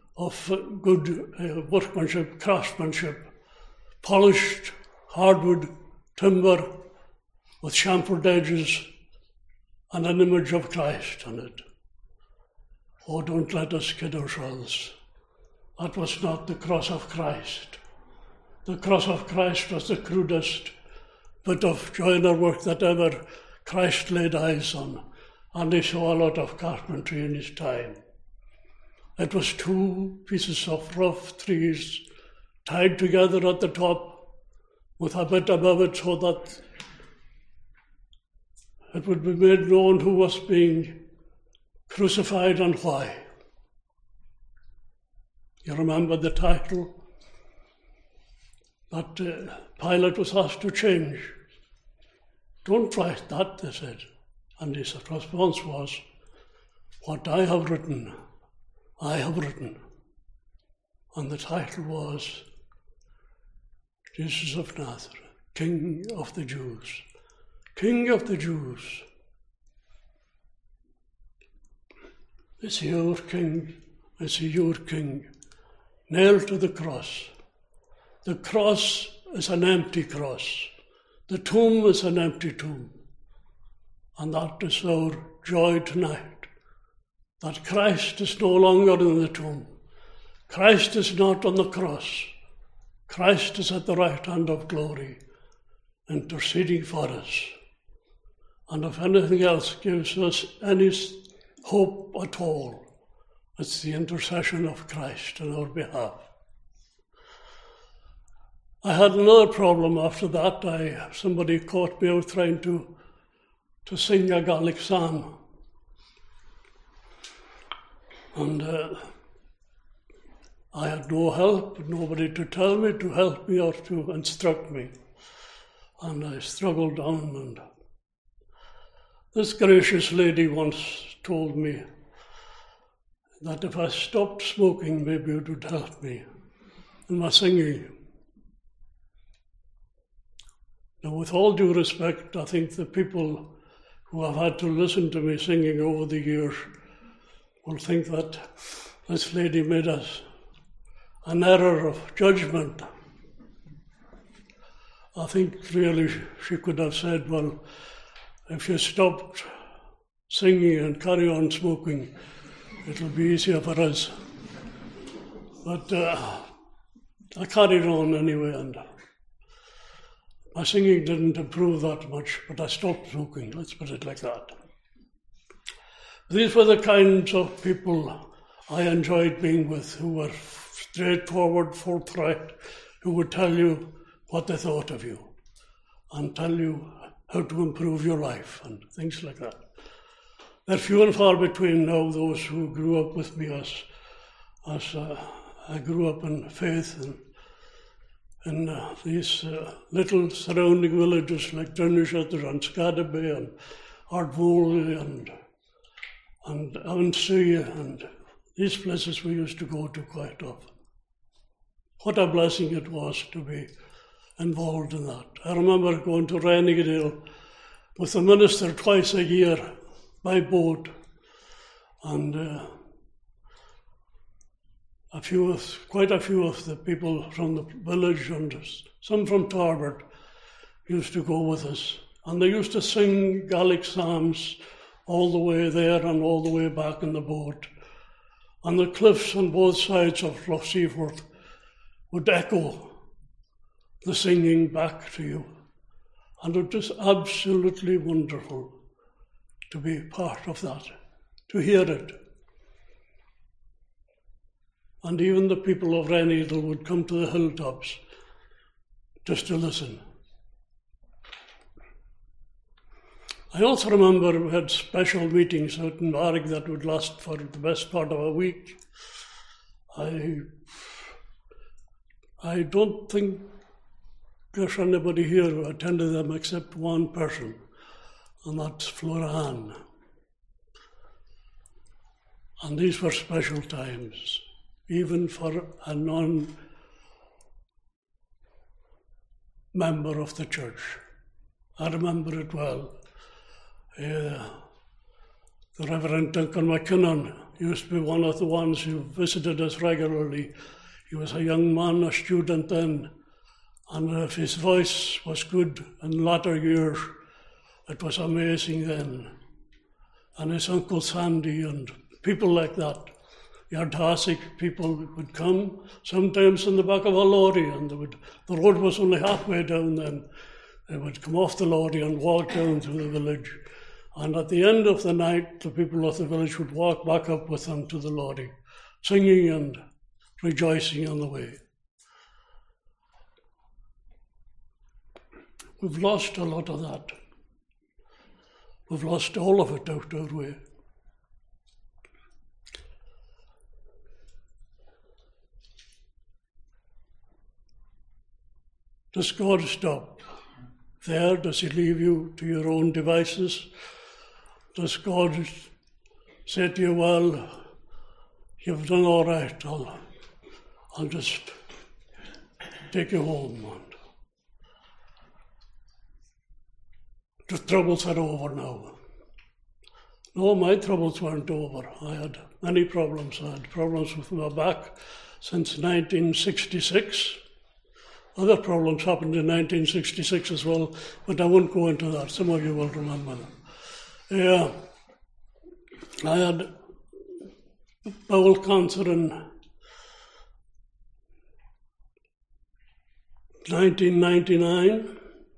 good workmanship, craftsmanship, polished hardwood timber with chamfered edges and an image of Christ on it. Oh, don't let us kid ourselves. That was not the cross of Christ. The cross of Christ was the crudest bit of joiner work that ever Christ laid eyes on, and he saw a lot of carpentry in his time. It was two pieces of rough trees tied together at the top with a bit above it so that it would be made known who was being crucified and why. You remember the title that Pilate was asked to change. Don't write that, they said. And his response was, what I have written, I have written. And the title was Jesus of Nazareth, King of the Jews. King of the Jews. Is he your king? Is he your king? Nailed to the cross. The cross is an empty cross. The tomb is an empty tomb. And that is our joy tonight, that Christ is no longer in the tomb. Christ is not on the cross. Christ is at the right hand of glory, interceding for us. And if anything else gives us any hope at all, it's the intercession of Christ on our behalf. I had another problem after that. Somebody caught me out trying to sing a Gaelic psalm. And I had no help, nobody to tell me, to help me or to instruct me. And I struggled on, and this gracious lady once told me that if I stopped smoking, maybe it would help me in my singing. Now, with all due respect, I think the people who have had to listen to me singing over the years will think that this lady made an error of judgment. I think really she could have said, well, if you stopped singing and carry on smoking, it'll be easier for us. But I carried on anyway, and my singing didn't improve that much, but I stopped smoking, let's put it like that. These were the kinds of people I enjoyed being with, who were straightforward, forthright, who would tell you what they thought of you and tell you how to improve your life and things like that. They're few and far between now, those who grew up with me as I grew up in faith in these little surrounding villages like Durnashatter and Skadeby and Ardvoli and Avansea, and these places we used to go to quite often. What a blessing it was to be involved in that. I remember going to Rennigadale with the minister twice a year by boat, and quite a few of the people from the village and some from Tarbert used to go with us, and they used to sing Gaelic psalms all the way there and all the way back in the boat, and the cliffs on both sides of Loch Seaforth would echo the singing back to you, and it was absolutely wonderful to be part of that, to hear it. And even the people of Rennigadale would come to the hilltops just to listen. I also remember we had special meetings out in Marg that would last for the best part of a week. I don't think there's anybody here who attended them except one person, and that's Flora Ann. And these were special times, even for a non-member of the church. I remember it well. The Reverend Duncan McKinnon used to be one of the ones who visited us regularly. He was a young man, a student then, and if his voice was good in latter years, it was amazing then. And his Uncle Sandy and people like that, Yardhasic people would come, sometimes in the back of a lorry, and the road was only halfway down then. They would come off the lorry and walk down through the village. And at the end of the night, the people of the village would walk back up with them to the lorry, singing and rejoicing on the way. We've lost a lot of that. We've lost all of it out our way. Does God stop there? Does he leave you to your own devices? Does God say to you, well, you've done all right, I'll just take you home. The troubles are over now. No, my troubles weren't over. I had many problems. I had problems with my back since 1966. Other problems happened in 1966 as well, but I won't go into that. Some of you will remember them. I had bowel cancer in 1999.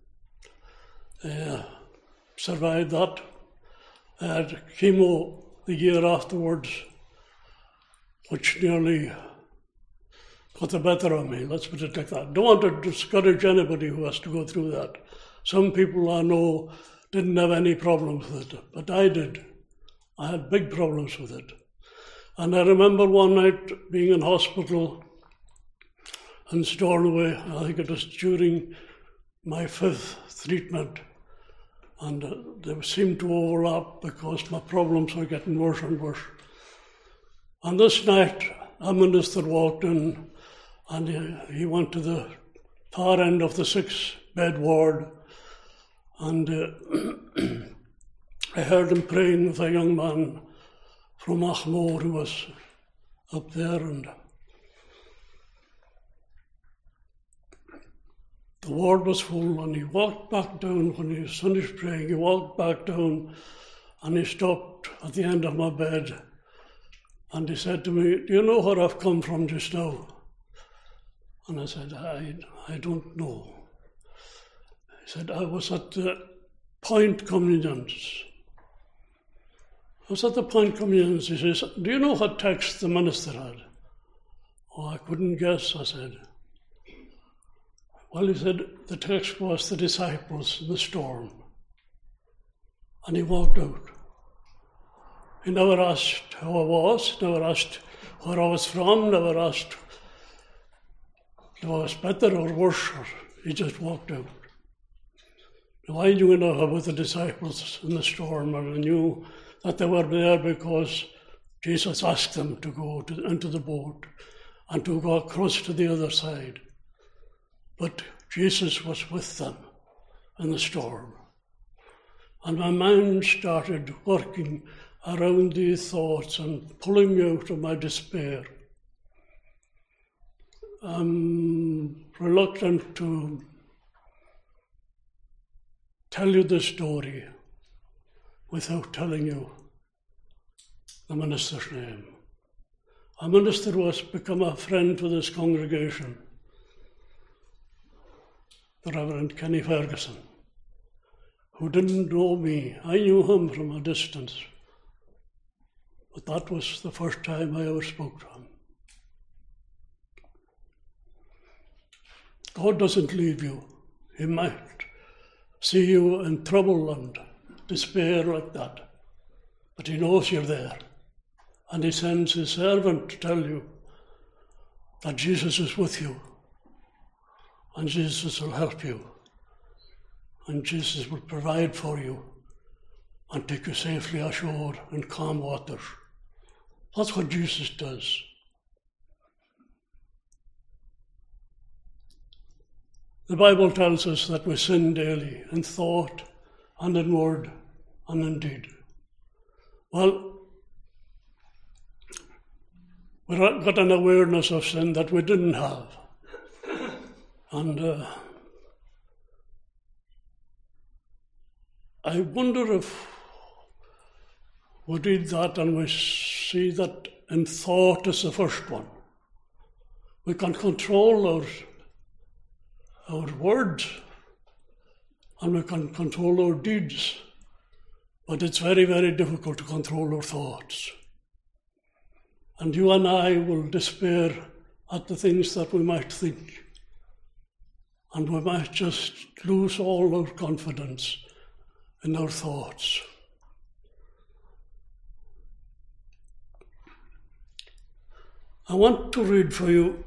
Survived that. I had chemo the year afterwards, which nearly got the better of me, let's put it like that. Don't want to discourage anybody who has to go through that. Some people I know didn't have any problems with it, but I did. I had big problems with it. And I remember one night being in hospital in Stornoway. I think it was during my 5th treatment, and they seemed to overlap because my problems were getting worse and worse. And this night, a minister walked in, and he went to the far end of the 6-bed ward, and I heard him praying with a young man from Achmore who was up there, and the ward was full, and he walked back down. When he was finished praying, he walked back down and he stopped at the end of my bed and he said to me, "Do you know where I've come from just now?" And I said, I don't know. He said, I was at the Point Communions. I was at the Point Communions. He says, do you know what text the minister had? Oh, I couldn't guess, I said. Well, he said, the text was the disciples in the storm. And he walked out. He never asked how I was, never asked where I was from, never asked if I was better or worse. He just walked out. Now, I knew enough about the disciples in the storm, and I knew that they were there because Jesus asked them to go into the boat and to go across to the other side. But Jesus was with them in the storm. And my mind started working around these thoughts and pulling me out of my despair. I'm reluctant to tell you the story without telling you the minister's name. A minister who has become a friend to this congregation, the Reverend Kenny Ferguson, who didn't know me. I knew him from a distance, but that was the first time I ever spoke to him. God doesn't leave you. He might see you in trouble and despair like that, but he knows you're there. And he sends his servant to tell you that Jesus is with you, and Jesus will help you, and Jesus will provide for you and take you safely ashore in calm waters. That's what Jesus does. The Bible tells us that we sin daily in thought and in word and in deed. Well, we got an awareness of sin that we didn't have. And I wonder if we read that and we see that in thought is the first one. We can control our words and we can control our deeds, but it's very, very difficult to control our thoughts. And you and I will despair at the things that we might think, and we might just lose all our confidence in our thoughts. I want to read for you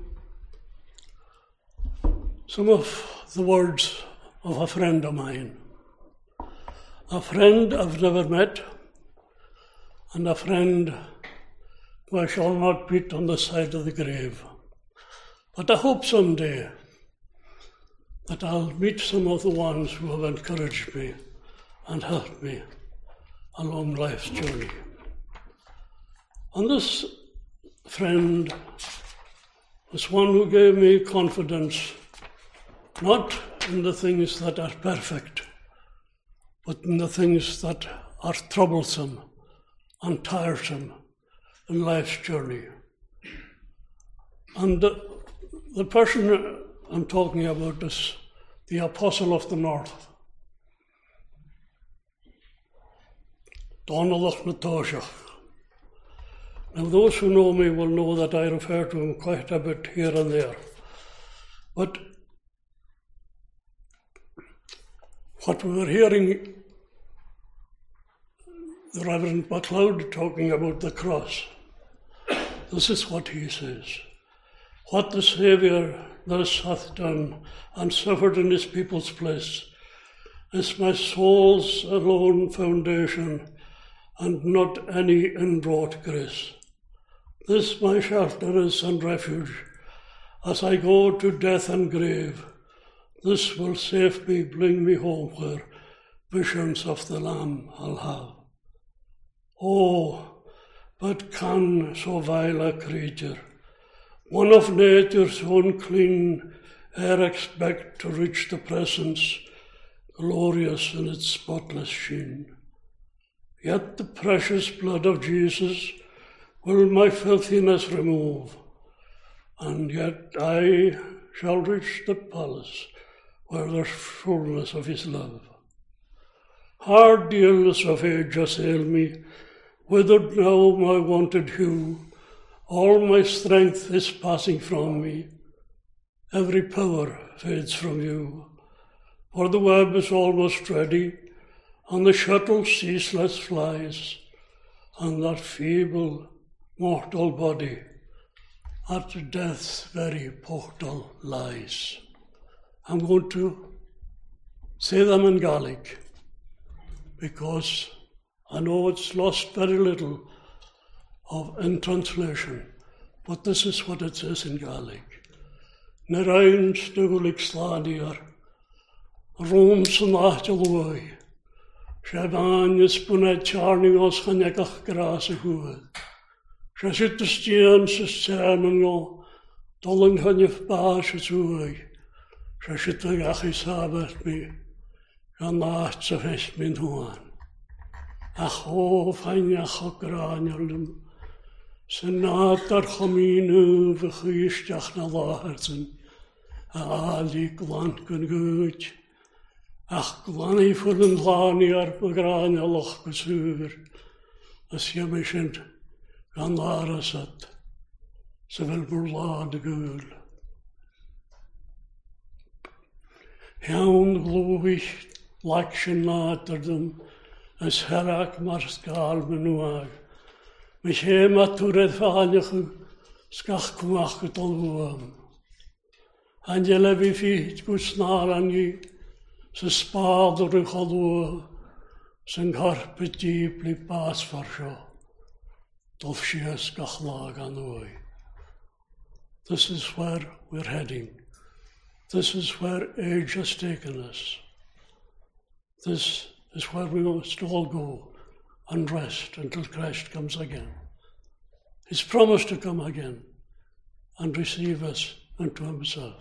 some of the words of a friend of mine. A friend I've never met, and a friend who I shall not meet on the side of the grave. But I hope someday that I'll meet some of the ones who have encouraged me and helped me along life's journey. And this friend was one who gave me confidence, not in the things that are perfect, but in the things that are troublesome and tiresome in life's journey. And the person I'm talking about is the Apostle of the North, Donald Natasha. Now, those who know me will know that I refer to him quite a bit here and there. But what we were hearing the Reverend MacLeod talking about the cross, this is what he says. What the Saviour thus hath done and suffered in his people's place is my soul's alone foundation and not any inwrought grace. This my shelter is and refuge as I go to death and grave. This will safely bring me home where visions of the Lamb I'll have. Oh, but can so vile a creature, one of nature's own clean, e'er expect to reach the presence, glorious in its spotless sheen? Yet the precious blood of Jesus will my filthiness remove, and yet I shall reach the palace where there's fullness of his love. Hard the illness of age assail me, withered now my wonted hue, all my strength is passing from me, every power fades from you. For the web is almost ready, and the shuttle ceaseless flies, and that feeble mortal body at death's very portal lies. I'm going to say them in Gaelic, because I know it's lost very little in translation, but this is what it says in Gaelic. Nerain snugulik slaniar, Rome sanachal Shaban is punat charning os hanekach gras a hua. Shashit the stian samango, Dolan hanif bash as hua. Shashit the gachis habat me, Ganach of Hesmin huan. Acho fanyach granulum, Senator Hominu, Vachistach na Lahersen, Ali Glant good. Ach glani voor een glani arpegrani aloch besuur, as je misjent gaan daar zat, ze wil verladen geul. Jaun gloeig laksjen naterdum, as herak marskaal menuag, mich hema toered vanige skach kumach getolwoam. Angela bifit kusnar angi, Sy spader y chalwa, sy'n carpe deeply bas for sio, dolf sias gachlag anwy. This is where we're heading. This is where age has taken us. This is where we must all go and rest until Christ comes again. He's promised to come again and receive us unto himself.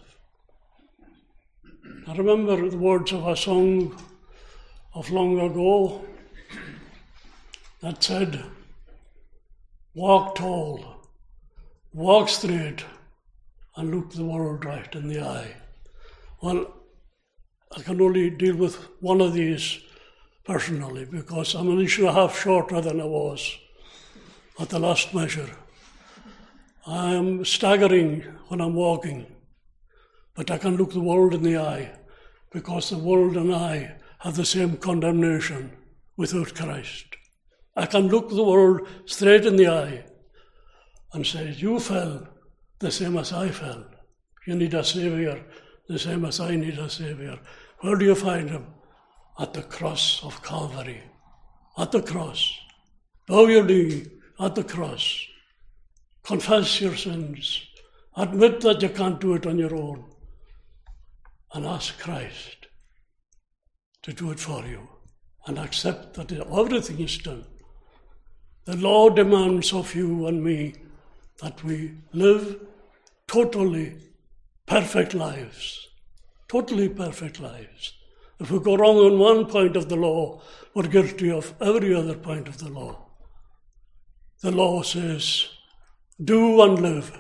I remember the words of a song of long ago that said, walk tall, walk straight, and look the world right in the eye. Well, I can only deal with one of these personally because I'm an inch and a half shorter than I was at the last measure. I am staggering when I'm walking. But I can look the world in the eye because the world and I have the same condemnation without Christ. I can look the world straight in the eye and say, you fell the same as I fell. You need a Savior the same as I need a Savior. Where do you find him? At the cross of Calvary. At the cross. Bow your knee at the cross. Confess your sins. Admit that you can't do it on your own. And ask Christ to do it for you and accept that everything is done. The law demands of you and me that we live totally perfect lives. Totally perfect lives. If we go wrong on one point of the law, we're guilty of every other point of the law. The law says, do and live.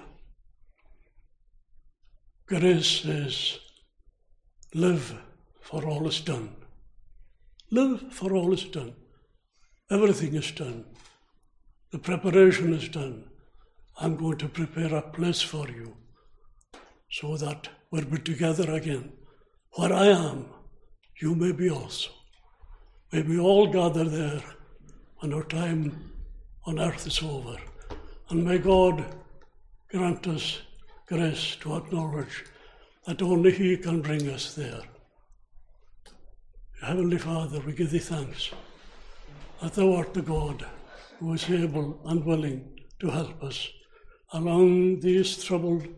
Grace says, live, for all is done. Live, for all is done. Everything is done. The preparation is done. I'm going to prepare a place for you so that we'll be together again. Where I am, you may be also. May we all gather there when our time on earth is over. And may God grant us grace to acknowledge that only He can bring us there. Heavenly Father, we give Thee thanks that Thou art the God who is able and willing to help us along these troubled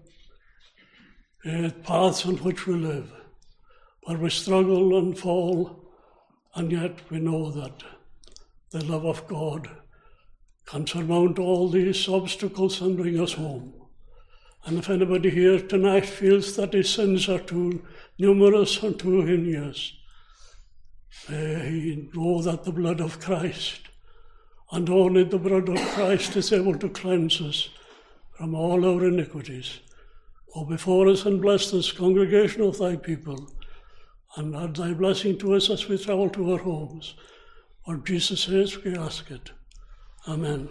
paths on which we live, where we struggle and fall, and yet we know that the love of God can surmount all these obstacles and bring us home. And if anybody here tonight feels that his sins are too numerous and too heinous, may he know that the blood of Christ, and only the blood of Christ, is able to cleanse us from all our iniquities. Go before us and bless this congregation of thy people, and add thy blessing to us as we travel to our homes. For Jesus' sake we ask it. Amen.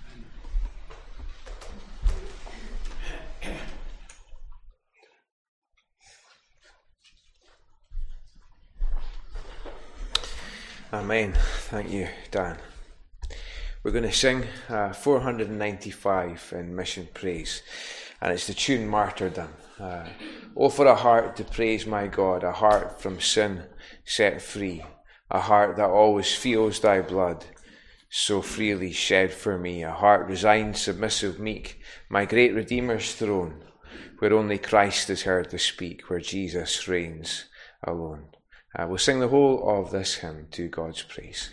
Amen. Thank you, Dan. We're going to sing 495 in Mission Praise, and it's the tune Martyrdom. Oh, for a heart to praise my God, a heart from sin set free, a heart that always feels thy blood, so freely shed for me, a heart resigned, submissive, meek, my great Redeemer's throne, where only Christ is heard to speak, where Jesus reigns alone. We'll sing the whole of this hymn to God's praise.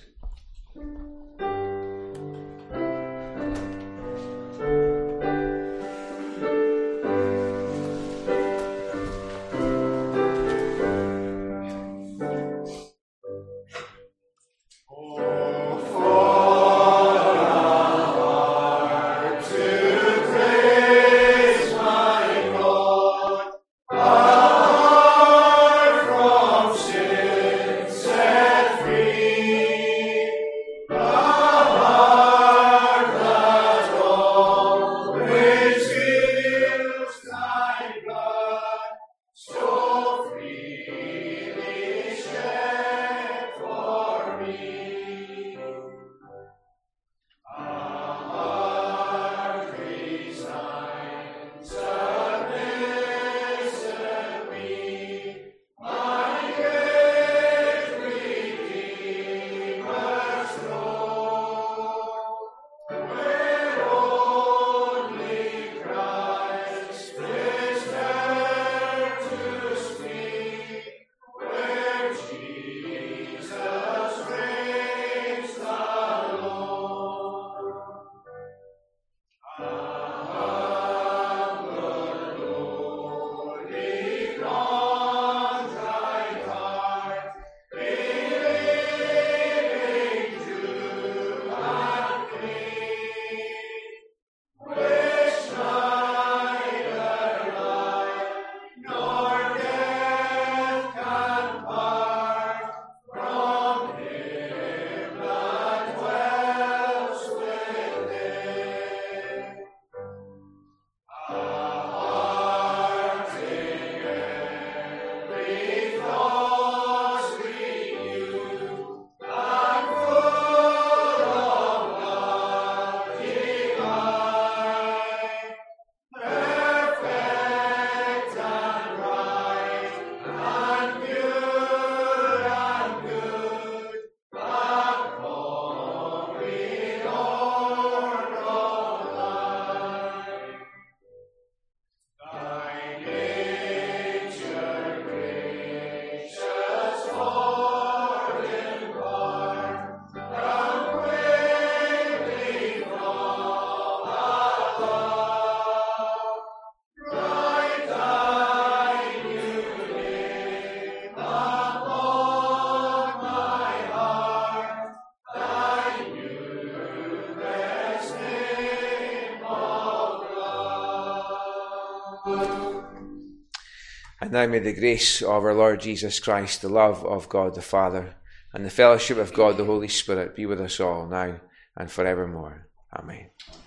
And now may the grace of our Lord Jesus Christ, the love of God the Father, and the fellowship of God the Holy Spirit be with us all now and forevermore. Amen.